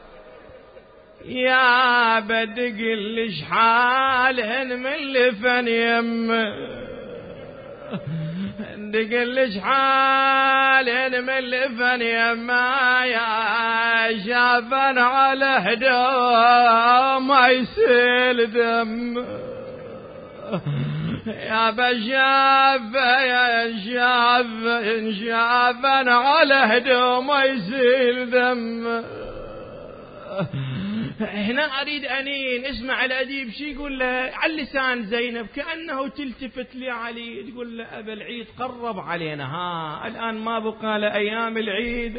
يا بدق ليش حالهن من لفن يمه، دق ليش حالهن من لفن يمه. يا شافن على هدوم ما يسيل دم، يا بشاف يا شافن على هدوم ما يسيل دم. هنا أريد أنين اسمع الأديب شي يقول له على لسان زينب كأنه تلتفت لي علي تقول له أبا العيد قرب علينا، الآن ما بقى لأيام العيد.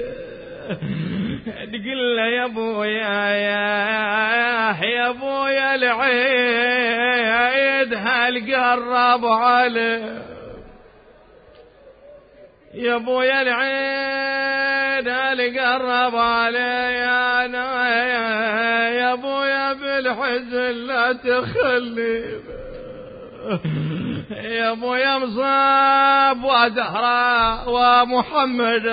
تقول له يا أبويا يا أبويا العيد هل قرب علي، يا أبويا العيد هل قرب علي، يا أبويا بالحزن لا تخلي، يا أبويا مصاب وزهراء ومحمد،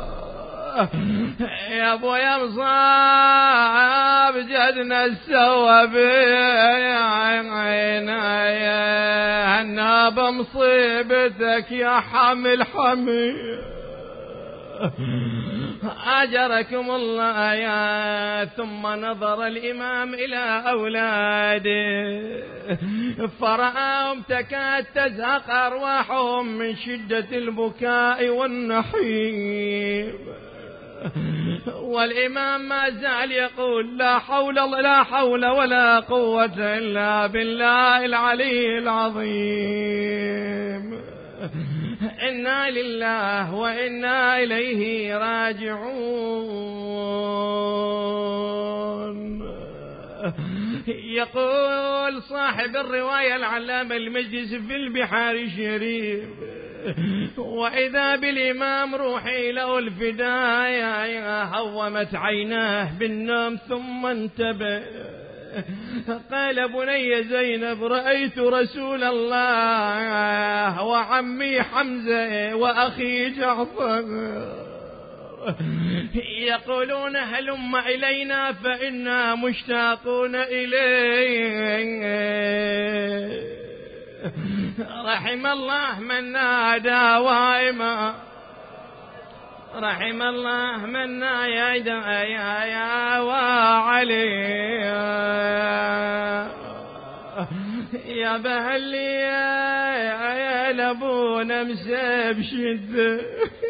يا أبويا مصاب جدنا السوى بعيني بمصيبتك يا حامل حمية أجركم الله يا. ثم نظر الإمام إلى أولاده فرآهم تكاد تزهق أرواحهم من شدة البكاء والنحيب، والإمام ما زال يقول لا حول ولا قوة إلا بالله العلي العظيم. إنا لله وإنا إليه راجعون. يقول صاحب الرواية العلامة المجلس في البحار الشريف وإذا بالإمام روحي له الفداية هومت عيناه بالنوم ثم انتبه. قال بني زينب رأيت رسول الله وعمي حمزة وأخي جعفر يقولون هلم إلينا فإنا مشتاقون إليه. رحم الله من نادى وائما، رحم الله من نادى يا وعلي يا بهلي يا لبونا مساب شد.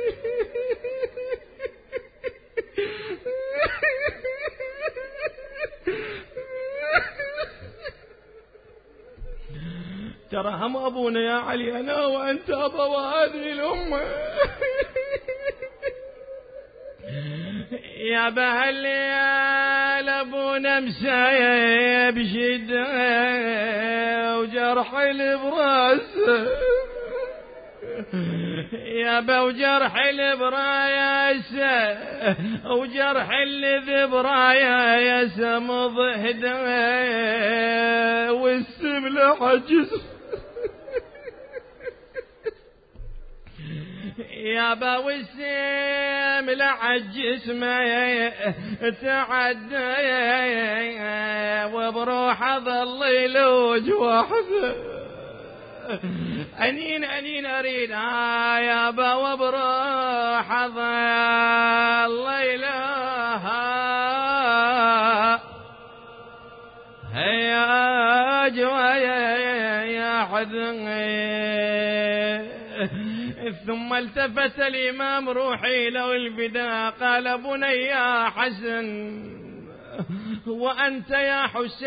ترى هم أبونا يا علي أنا وأنت أبا هذه الأمة. يا بهل يا لبونا مسايب شد وجرح البراس يا بوجرح البرايس وجرح الذبرايس مضهد والسبل عجز يا بوسيم لعجز ما تعدى وبروح ظل يلوج وحده. أنين أريد يا با وبروح ظل إله هيا جوايا يا حزن. ثم التفت الإمام روحي له الفداء قال بني يا حسن وأنت يا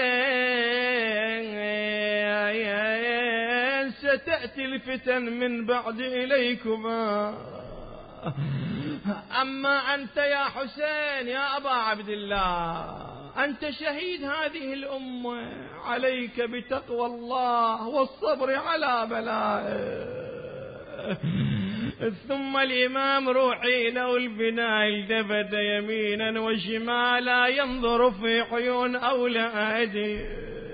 حسين ستأتي الفتن من بعد إليكما، أما أنت يا حسين يا أبا عبد الله أنت شهيد هذه الأمة، عليك بتقوى الله والصبر على بلائه. ثم الإمام روحي له البناء التفت يمينا وشمالا ينظر في عيون أولاده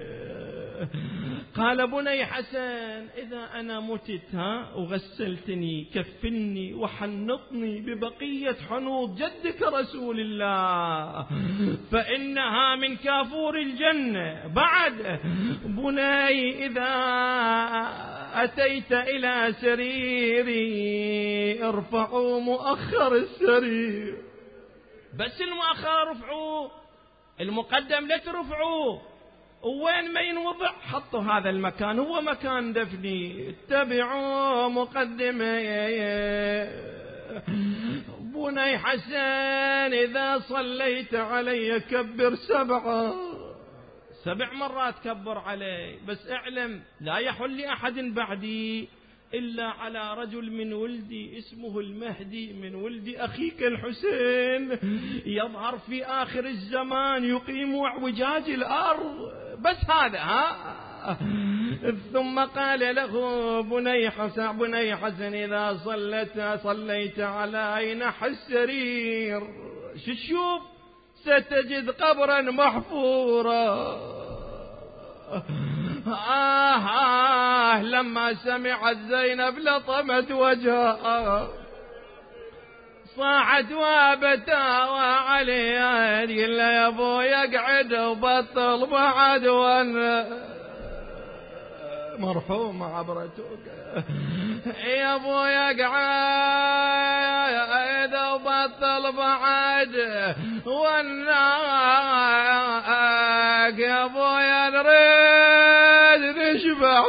قال بني حسن إذا أنا متت وغسلتني كفني وحنطني ببقية حنوط جدك رسول الله فإنها من كافور الجنة. بعد بني إذا أتيت إلى سريري ارفعوا مؤخر السرير، بس المؤخر رفعوه المقدم لا ترفعوه، وين ما ينوضع حطوا هذا المكان هو مكان دفني، اتبعوا مقدمي. بني حسن إذا صليت علي كبر 7 مرات كبر علي، بس اعلم لا يحل لأحد بعدي إلا على رجل من ولدي اسمه المهدي من ولد أخيك الحسين يظهر في آخر الزمان يقيم اعوجاج الأرض، بس هذا ثم قال له بني حسن إذا صليت على نحو السرير شوف ستجد قبرا محفورا. لما سمعت زينب لطمت وجهها صاحت وابتا وعلي قال يا ابو يقعد وبطل بعد وانا مرحومة عبرتك يا ابويا قعد وبطل بعد والناق يا ابويا نريد نشبع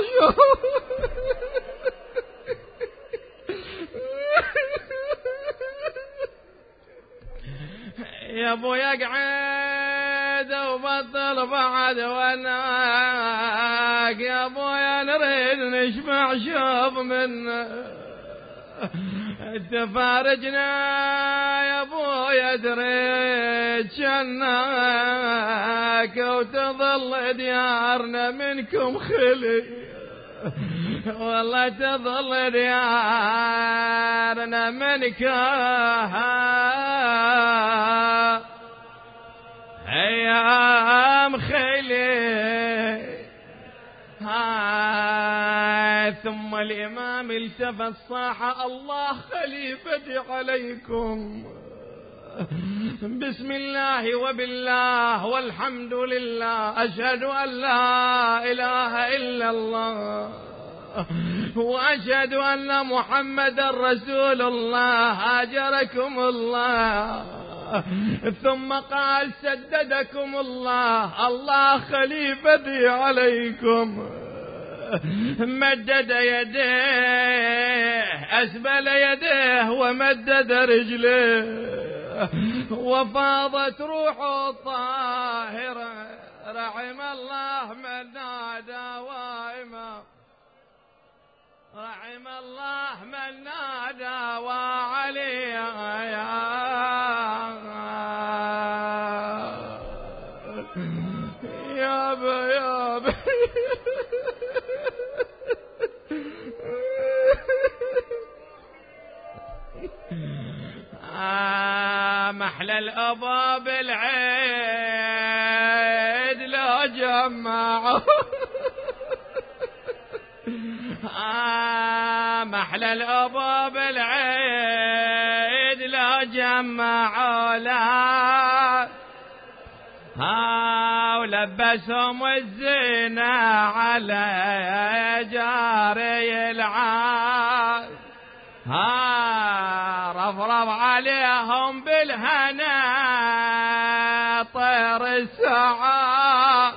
يا ابويا قعد وبطل بعد وناق يا ابويا نريد نشبع شوف من تفارجنا يا ابويا تريد شناك وتظل ديارنا منكم خلي والله تظل ديارنا منك ايام خلي ثم الامام التفت صاح الله خليفتي عليكم بسم الله وبالله والحمد لله أشهد أن لا إله إلا الله وأشهد أن محمد رسول الله أجركم الله ثم قال سددكم الله الله خليفتي عليكم مدد يديه أسبل يديه ومدد رجليه وفاضت روحه الطاهرة رحم الله من نادى وائما رحم الله من نادى وعلي يا بياب محلى الأبا بالعيد لو جمعوا محلى الأبا بالعيد لو جمعوا لا ولبسهم الزينة على جاري العاد رفرف عليهم بالهنا طير السعاد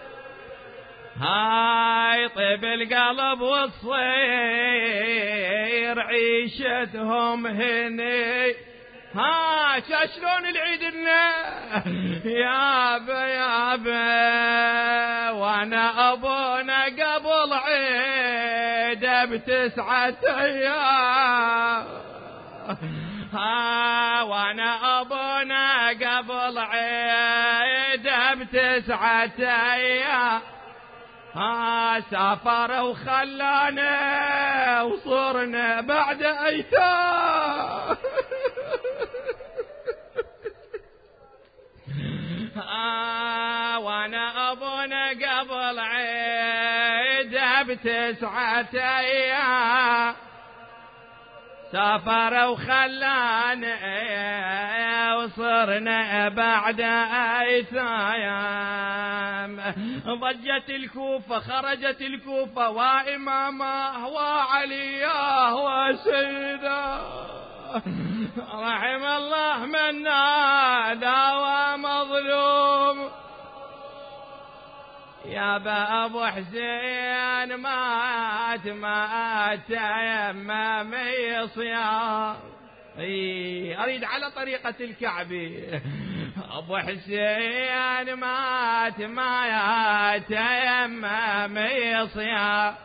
طيب القلب والصير عيشتهم هني شلون العيد يا ابا وانا ابونا قبل عيد ب9 ايام وانا ابونا قبل عيد ب9 ايام سافر وخلانا وصرنا بعد ايتام وانا ابونا قبل عيد ب9 ايام سافر وخلانا وصرنا بعد ايتام ضجت الكوفة خرجت الكوفة وإمامه وعلياه وسيده رحم الله من نادى ومظلوم يا ابو حسين مات يمام صيام اريد على طريقة الكعبة ابو حسين مات يمام صيام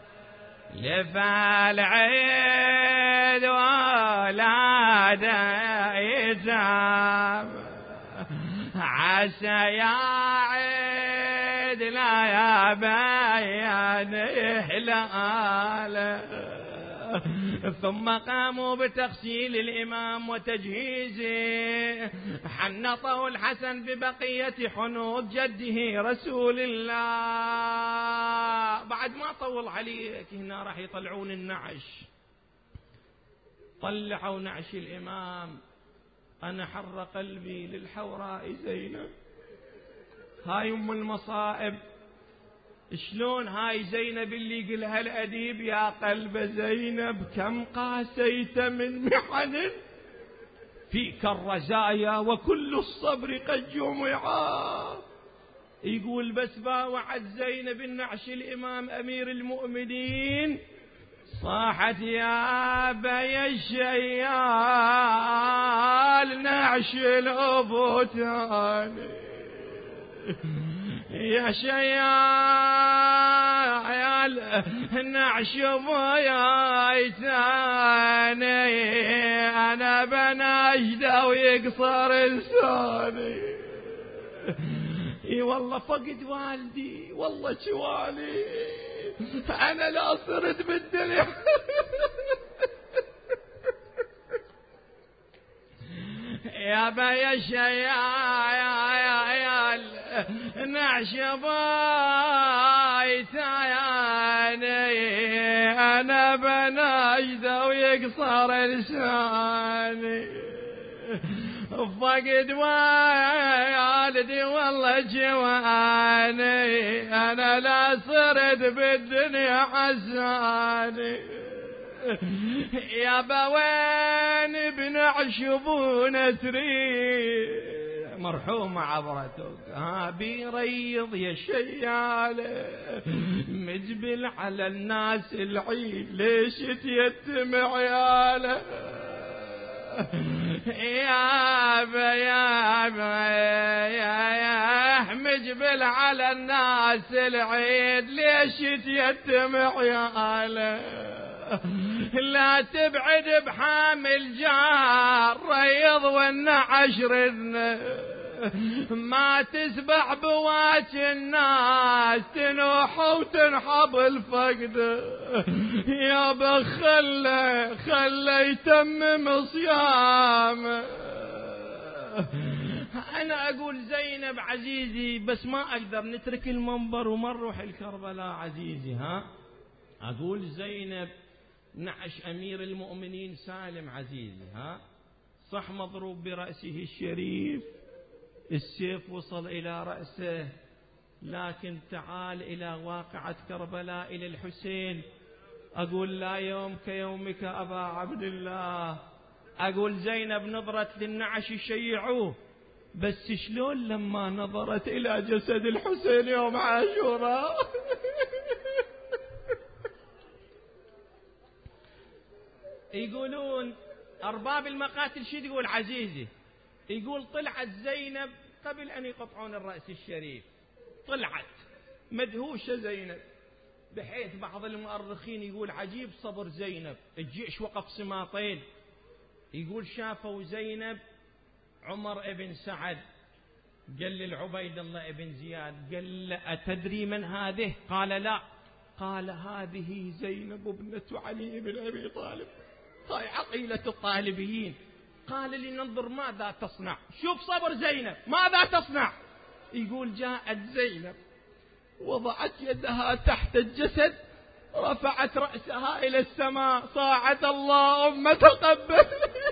لفى العيد ولاد يجاب عسى يا عيد لا يا بيان إحلاله ثم قاموا بتغسيل الإمام وتجهيزه حنطه الحسن ببقية حنوط جده رسول الله بعد ما طول عليك هنا راح يطلعون النعش طلعوا نعش الإمام أنا حر قلبي للحوراء زينب هاي أم المصائب شلون هاي زينب اللي يقلها الأديب يا قلب زينب كم قاسيت من محن فيك الرزايا وكل الصبر قد جمعا. يقول بس باوعت زينب النعش الإمام أمير المؤمنين صاحت يا بي الشيال نعش الأبوتاني يا شيال نعش بيايتاني أنا بنجده ويقصر لساني. اي والله فقد والدي والله شوالي انا لا صرت بالدنيا يا بيا الشيال نعش بيتاني انا بنجده ويقصر لساني. فقد والدي والله جواني انا لا صرت بالدنيا حساني. يا بوين بنعش بونتري مرحومة عبرتك بيريض يا شيالة مجبل على الناس العيد ليش تيتم عياله يا مجبل على الناس العيد ليش تيتم عياله. لا تبعد بحامل جار ريض والنعش ردنا ما تسبح بواج الناس تنوح وتنحب الفقد يا خلى يتمم صيام. أنا أقول زينب عزيزي بس ما أقدر نترك المنبر وما نروح الكربلاء عزيزي أقول زينب نعش أمير المؤمنين سالم عزيزي صح مضروب برأسه الشريف السيف وصل إلى رأسه لكن تعال إلى واقعة كربلاء إلى الحسين. أقول لا يوم كيومك أبا عبد الله. أقول زينب نظرت للنعش شيعوه بس شلون لما نظرت إلى جسد الحسين يوم عاشوراء يقولون أرباب المقاتل شو تقول عزيزي؟ يقول طلعت زينب قبل أن يقطعون الرأس الشريف طلعت مدهوشة زينب بحيث بعض المؤرخين يقول عجيب صبر زينب. الجيش وقف سماطين يقول شافوا زينب عمر ابن سعد قال للعبيد الله ابن زياد قال أتدري من هذه؟ قال لا. قال هذه زينب ابنة علي بن أبي طالب هاي عقيلة الطالبيين. قال لننظر ماذا تصنع. شوف صبر زينب ماذا تصنع. يقول جاءت زينب وضعت يدها تحت الجسد رفعت رأسها إلى السماء صاعت اللهم تقبل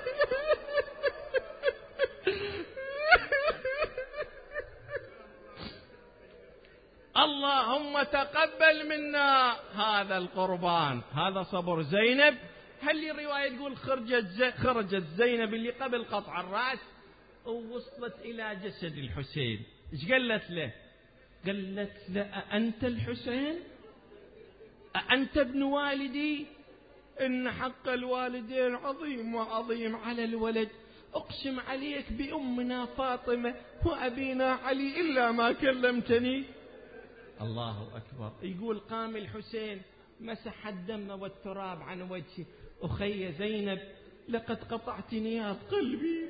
اللهم تقبل منا هذا القربان. هذا صبر زينب. هل لي رواية تقول خرجت زينب اللي قبل قطع الرأس ووصلت إلى جسد الحسين. إيش قالت له؟ قالت له أأنت الحسين؟ أأنت ابن والدي؟ إن حق الوالدين عظيم وعظيم على الولد. أقسم عليك بأمنا فاطمة وأبينا علي إلا ما كلمتني. الله أكبر. يقول قام الحسين مسح الدم والتراب عن وجهه. أخي زينب لقد قطعت نياب قلبي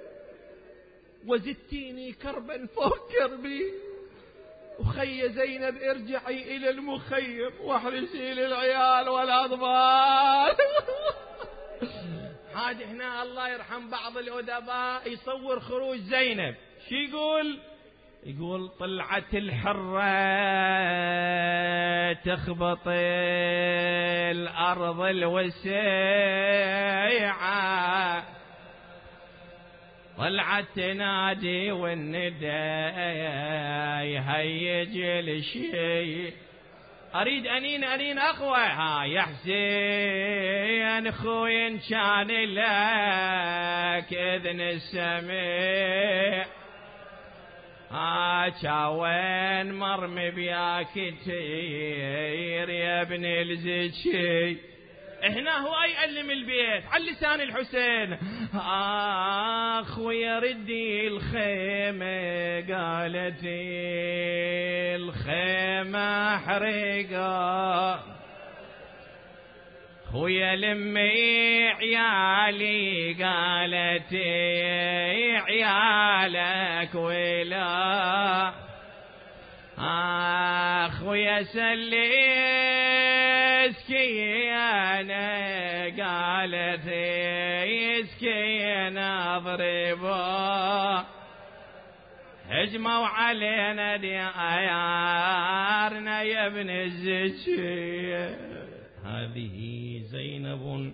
وزدتيني كربا فوق كربي. أخي زينب ارجعي إلى المخيم واحرسي للعيال والأطفال هذا هنا الله يرحم بعض الأدباء يصور خروج زينب شو يقول؟ يقول طلعت الحرة تخبط الأرض الوسيعة طلعت تنادي والندى يهيج الشيء أريد أنين أقوى. يا حسين خوي إن كان لك إذن السميع وين مرمي بياك كتير يا ابن الزكي. هنا هو يألم البيت على لسان الحسين. خويا ردي الخيمة، قالت الخيمة حرقة. خويا لمي عيالي، قالت عيالك ولا. خويا سكينة، قالت سكينة ضربوا هجموا علينا ديارنا يا ابن الزكي. هذه زينب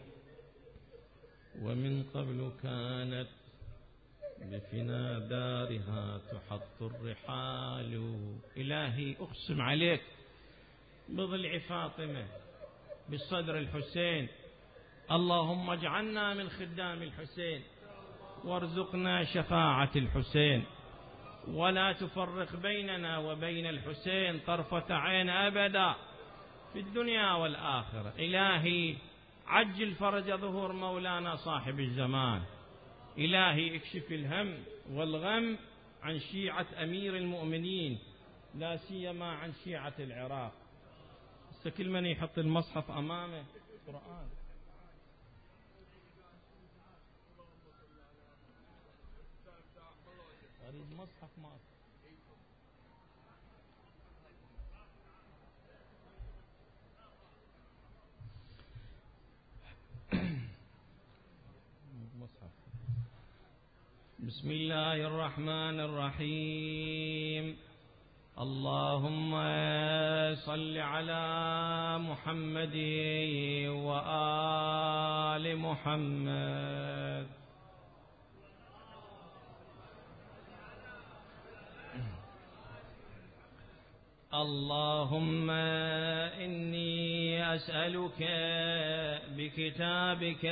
ومن قبل كانت بفنا دارها تحط الرحال. إلهي أقسم عليك بضلع فاطمة بالصدر الحسين، اللهم اجعلنا من خدام الحسين وارزقنا شفاعة الحسين، ولا تفرق بيننا وبين الحسين طرفة عين أبدا في الدنيا والآخرة. إلهي عجل فرج ظهور مولانا صاحب الزمان. إلهي اكشف الهم والغم عن شيعة أمير المؤمنين، لا سيما عن شيعة العراق. كل من يحط المصحف أمامه قرآن. أريد مصحف مصحف. بسم الله الرحمن الرحيم. اللهم صل على محمد وآل محمد. اللهم إني أسألك بكتابك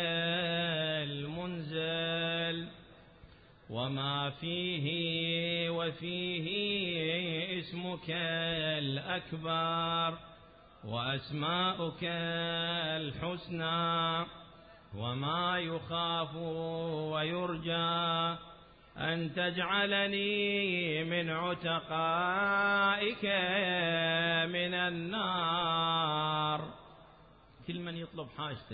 المنزل وما فيه وفيه اسمك الأكبر وأسماؤك الحسنى وما يخاف ويرجى، أن تجعلني من عتقائك من النار. كل من يطلب حاجته.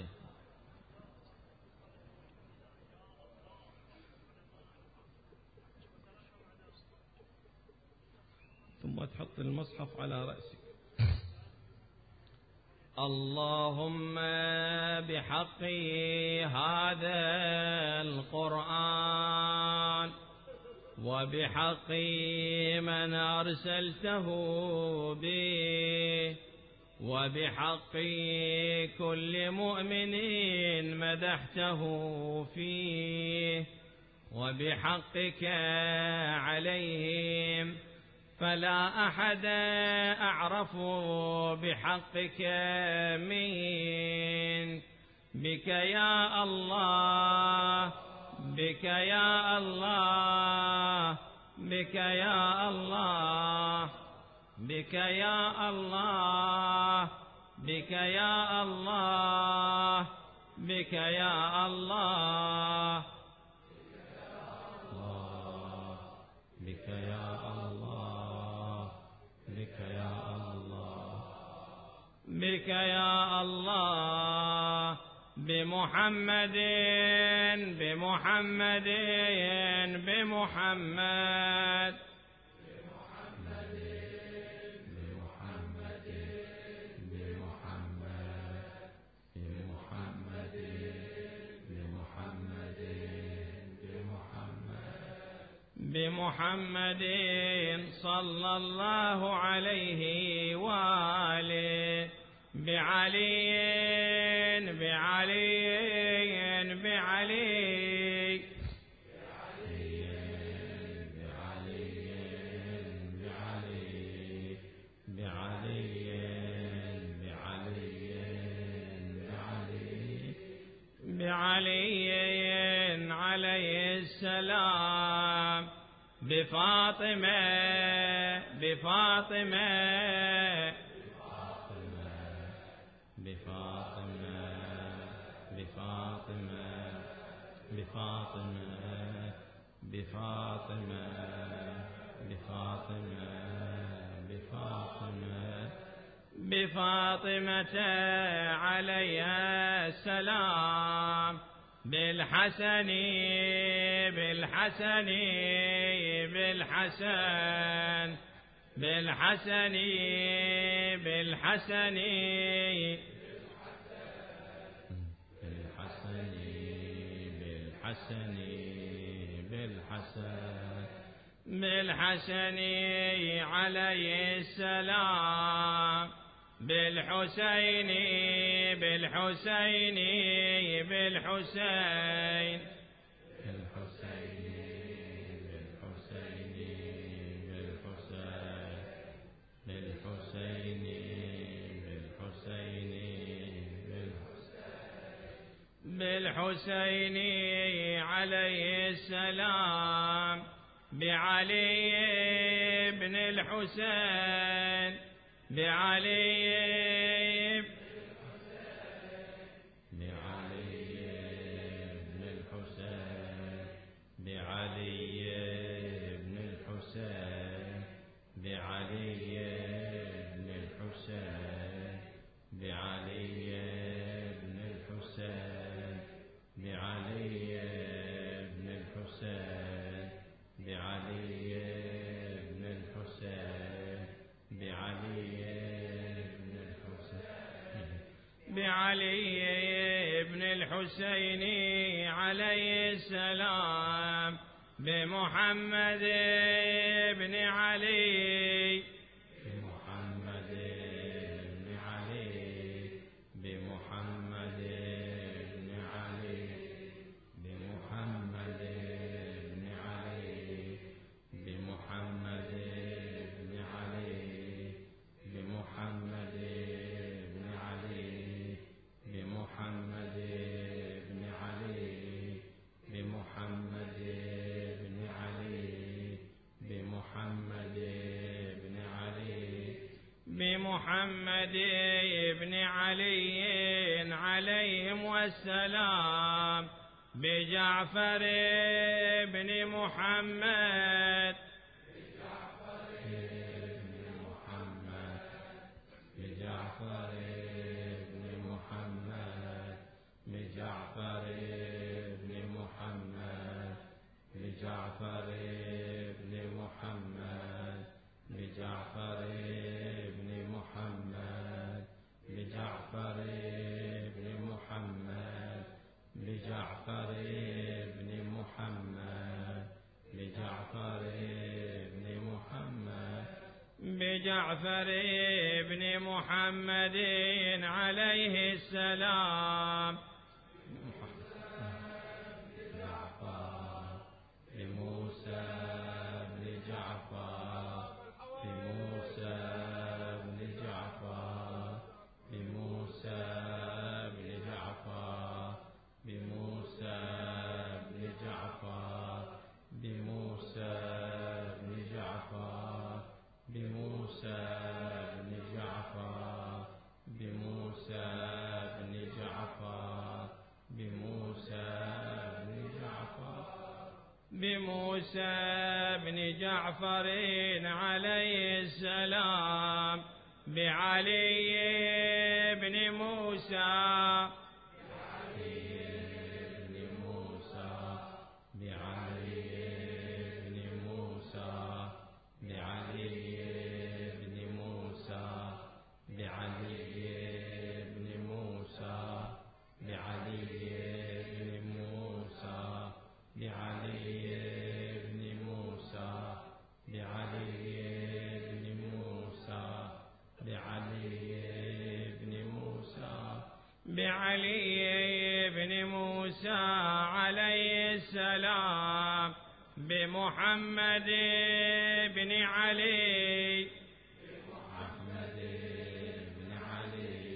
ثم تحط المصحف على رأسك. اللهم بحق هذا القرآن وبحق من أرسلته به وبحق كل مؤمن مدحته فيه وبحقك عليهم، فلا أحد أعرف بحقك منك. بك يا الله، بك يا الله، بك يا الله، بك يا الله، بك يا الله، بك يا الله، بك يا الله، بك يا الله، بك يا الله، بمحمد بمحمد بمحمد بمحمد صلى الله عليه وآله، بعلي بعلي بعلي بعلي بعلي السلام بفاطمة بفاطمة بفاطمة بفاطمة بفاطمة بفاطمة بفاطمة بفاطمة بفاطمة عليها السلام بالحسن بالحسن بالحسن بالحسن بالحسن بالحسن بالحسن بالحسن بالحسن عليه السلام بالحسين بالحسين بالحسين بالحسين بالحسين بالحسين بالحسين بالحسين بالحسين عليه السلام بعلي بن الحسين بعلي بعلي بن الحسين بعلي بن الحسين بعلي بن الحسين بعلي بن الحسين بعلي بن الحسين بعلي بن الحسين بعلي بن الحسين بعلي بن الحسين عليه السلام بمحمد بن علي بمحمد بن علي بمحمد بن علي بمحمد بن علي بمحمد بن علي بمحمد بن علي بمحمد بن علي بمحمد بن علي بمحمد بن علي بمحمد بن علي عليهم والسلام بجعفر بن محمد بجعفر بن محمد بجعفر بن محمد بجعفر بن محمد بجعفر بن محمد بجعفر بن محمد بجعفر بن محمد بجعفر بن محمد بجعفر بن محمد عليه السلام بموسى بن جعفر بموسى بن جعفر بموسى بن جعفر بموسى بن جعفر بموسى بن جعفر بموسى بن جعفر بموسى بن جعفر بموسى بن جعفر بموسى بن جعفر عليه السلام بعلي بن موسى بعلي بن موسى بعلي بن موسى بعلي بن موسى بعلي بن موسى بعلي بن موسى بعلي بن موسى بعلي بن موسى بعلي بن موسى بعلي بن موسى عليه السلام بمحمد بن علي بمحمد بن علي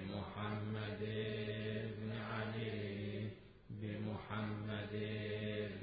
بمحمد بن علي بمحمد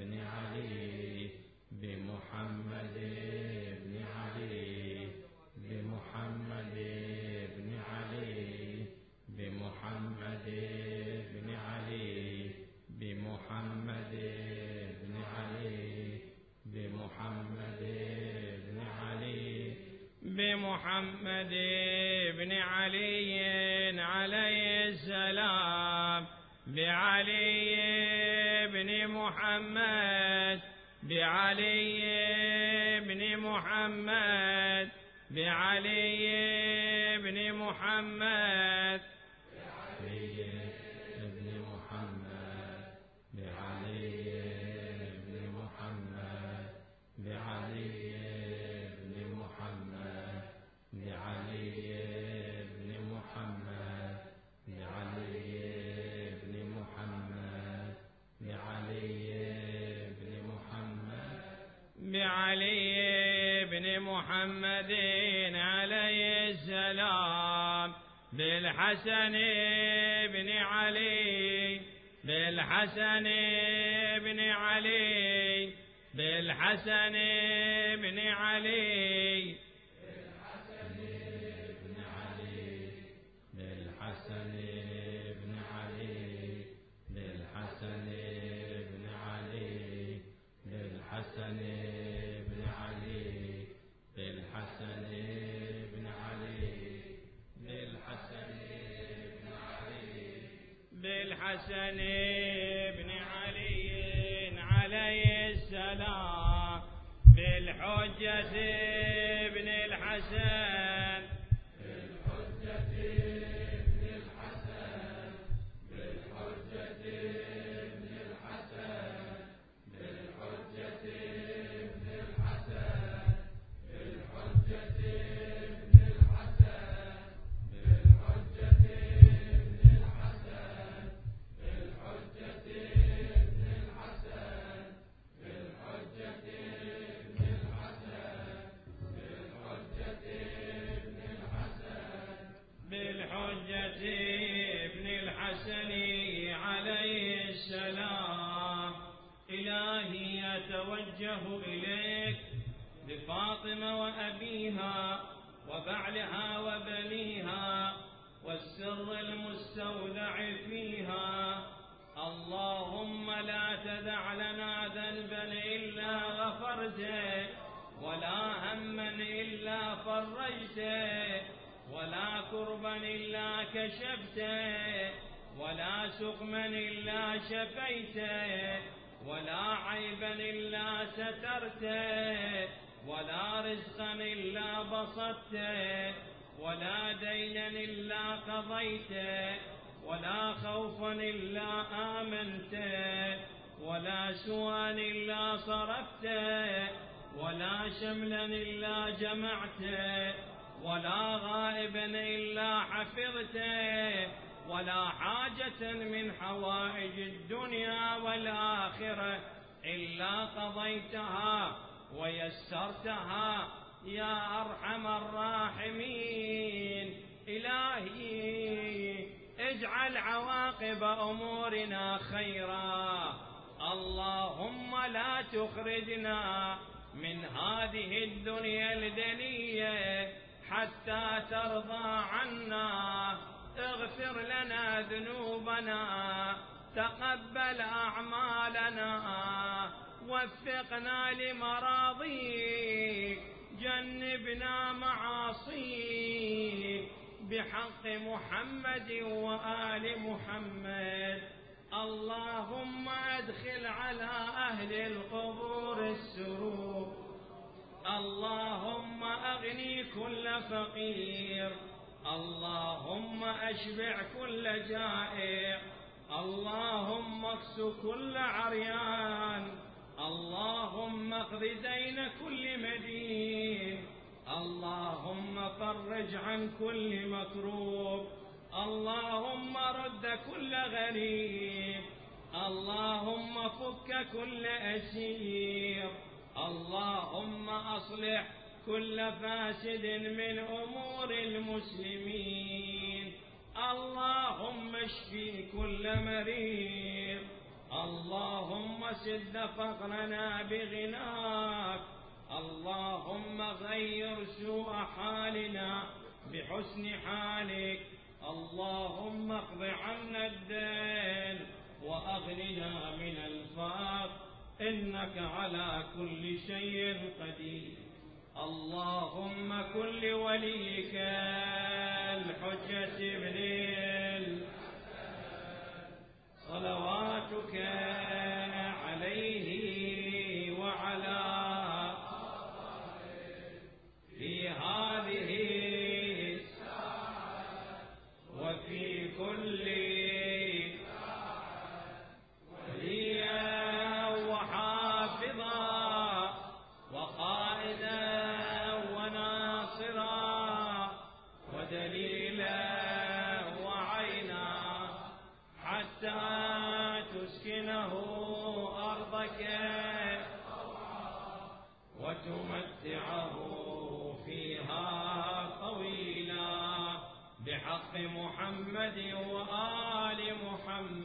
محمد بن علي عليه السلام بعلي بن محمد بعلي بن محمد بعلي بن محمد بعلي بن محمد بعلي بن محمد بعلي بن محمد بعلي بن محمد بعلي بن محمد بعلي بن محمد بعلي بن محمد عليه السلام بالحسن بن علي بالحسن بن علي بالحسن بن علي بالحسن بن علي بالحسن بن علي بالحسن بن علي بالحسن بن علي بالحسن بن علي بالحسن بن علي بالحسن بن علي عليه السلام بالحجة بن الحسن بالحجة بن الحسن بالحجة بن الحسن بالحجة بن الحسن بالحجة بن الحسن بالحجة بن الحسن بالحجة بن الحسن بالحجة بن الحسن بالحجة بن الحسن عليه السلام إلهي أتوجه إليك بفاطمة وأبيها وبعلها وبنيها والسر المستودع فيها اللهم لا تدع لنا ذنبا إلا غفرته ولا هما إلا فرجته ولا كربا إلا كشفته ولا سقما إلا شفيته ولا عيبا إلا سترته ولا رزقا إلا بسطته ولا دينا إلا قضيته ولا خوفا إلا آمنته ولا سوءا إلا صرفته ولا شملا إلا جمعته ولا غائبا إلا حفظته ولا حاجة من حوائج الدنيا والآخرة إلا قضيتها ويسرتها يا أرحم الراحمين. إلهي اجعل عواقب أمورنا خيرا، اللهم لا تخرجنا من هذه الدنيا الدنيا حتى ترضى عنا. اغفر لنا ذنوبنا، تقبل أعمالنا، وفقنا لمراضيك، جنبنا معاصيك بحق محمد وآل محمد. اللهم أدخل على أهل القبور السرور، اللهم أغني كل فقير، اللهم أشبع كل جائع، اللهم اكس كل عريان، اللهم اقض دين كل مدين، اللهم فرج عن كل مكروب، اللهم رد كل غريب، اللهم فك كل أسير، اللهم أصلح كل فاسد من أمور المسلمين، اللهم اشفي كل مريض، اللهم سد فقرنا بغناك، اللهم غير سوء حالنا بحسن حالك، اللهم اقض عنا الدين وأغننا من الفقر، إنك على كل شيء قدير. اللهم كن لوليك الحجة ابن صلواتك عليه وعلى في هذه وفي كل وليا وحافظا وقائدا وناصرا ودليلا وعينا حتى تسكنه أرضك وتمتعه فيها طويلا بحق محمد وآل محمد.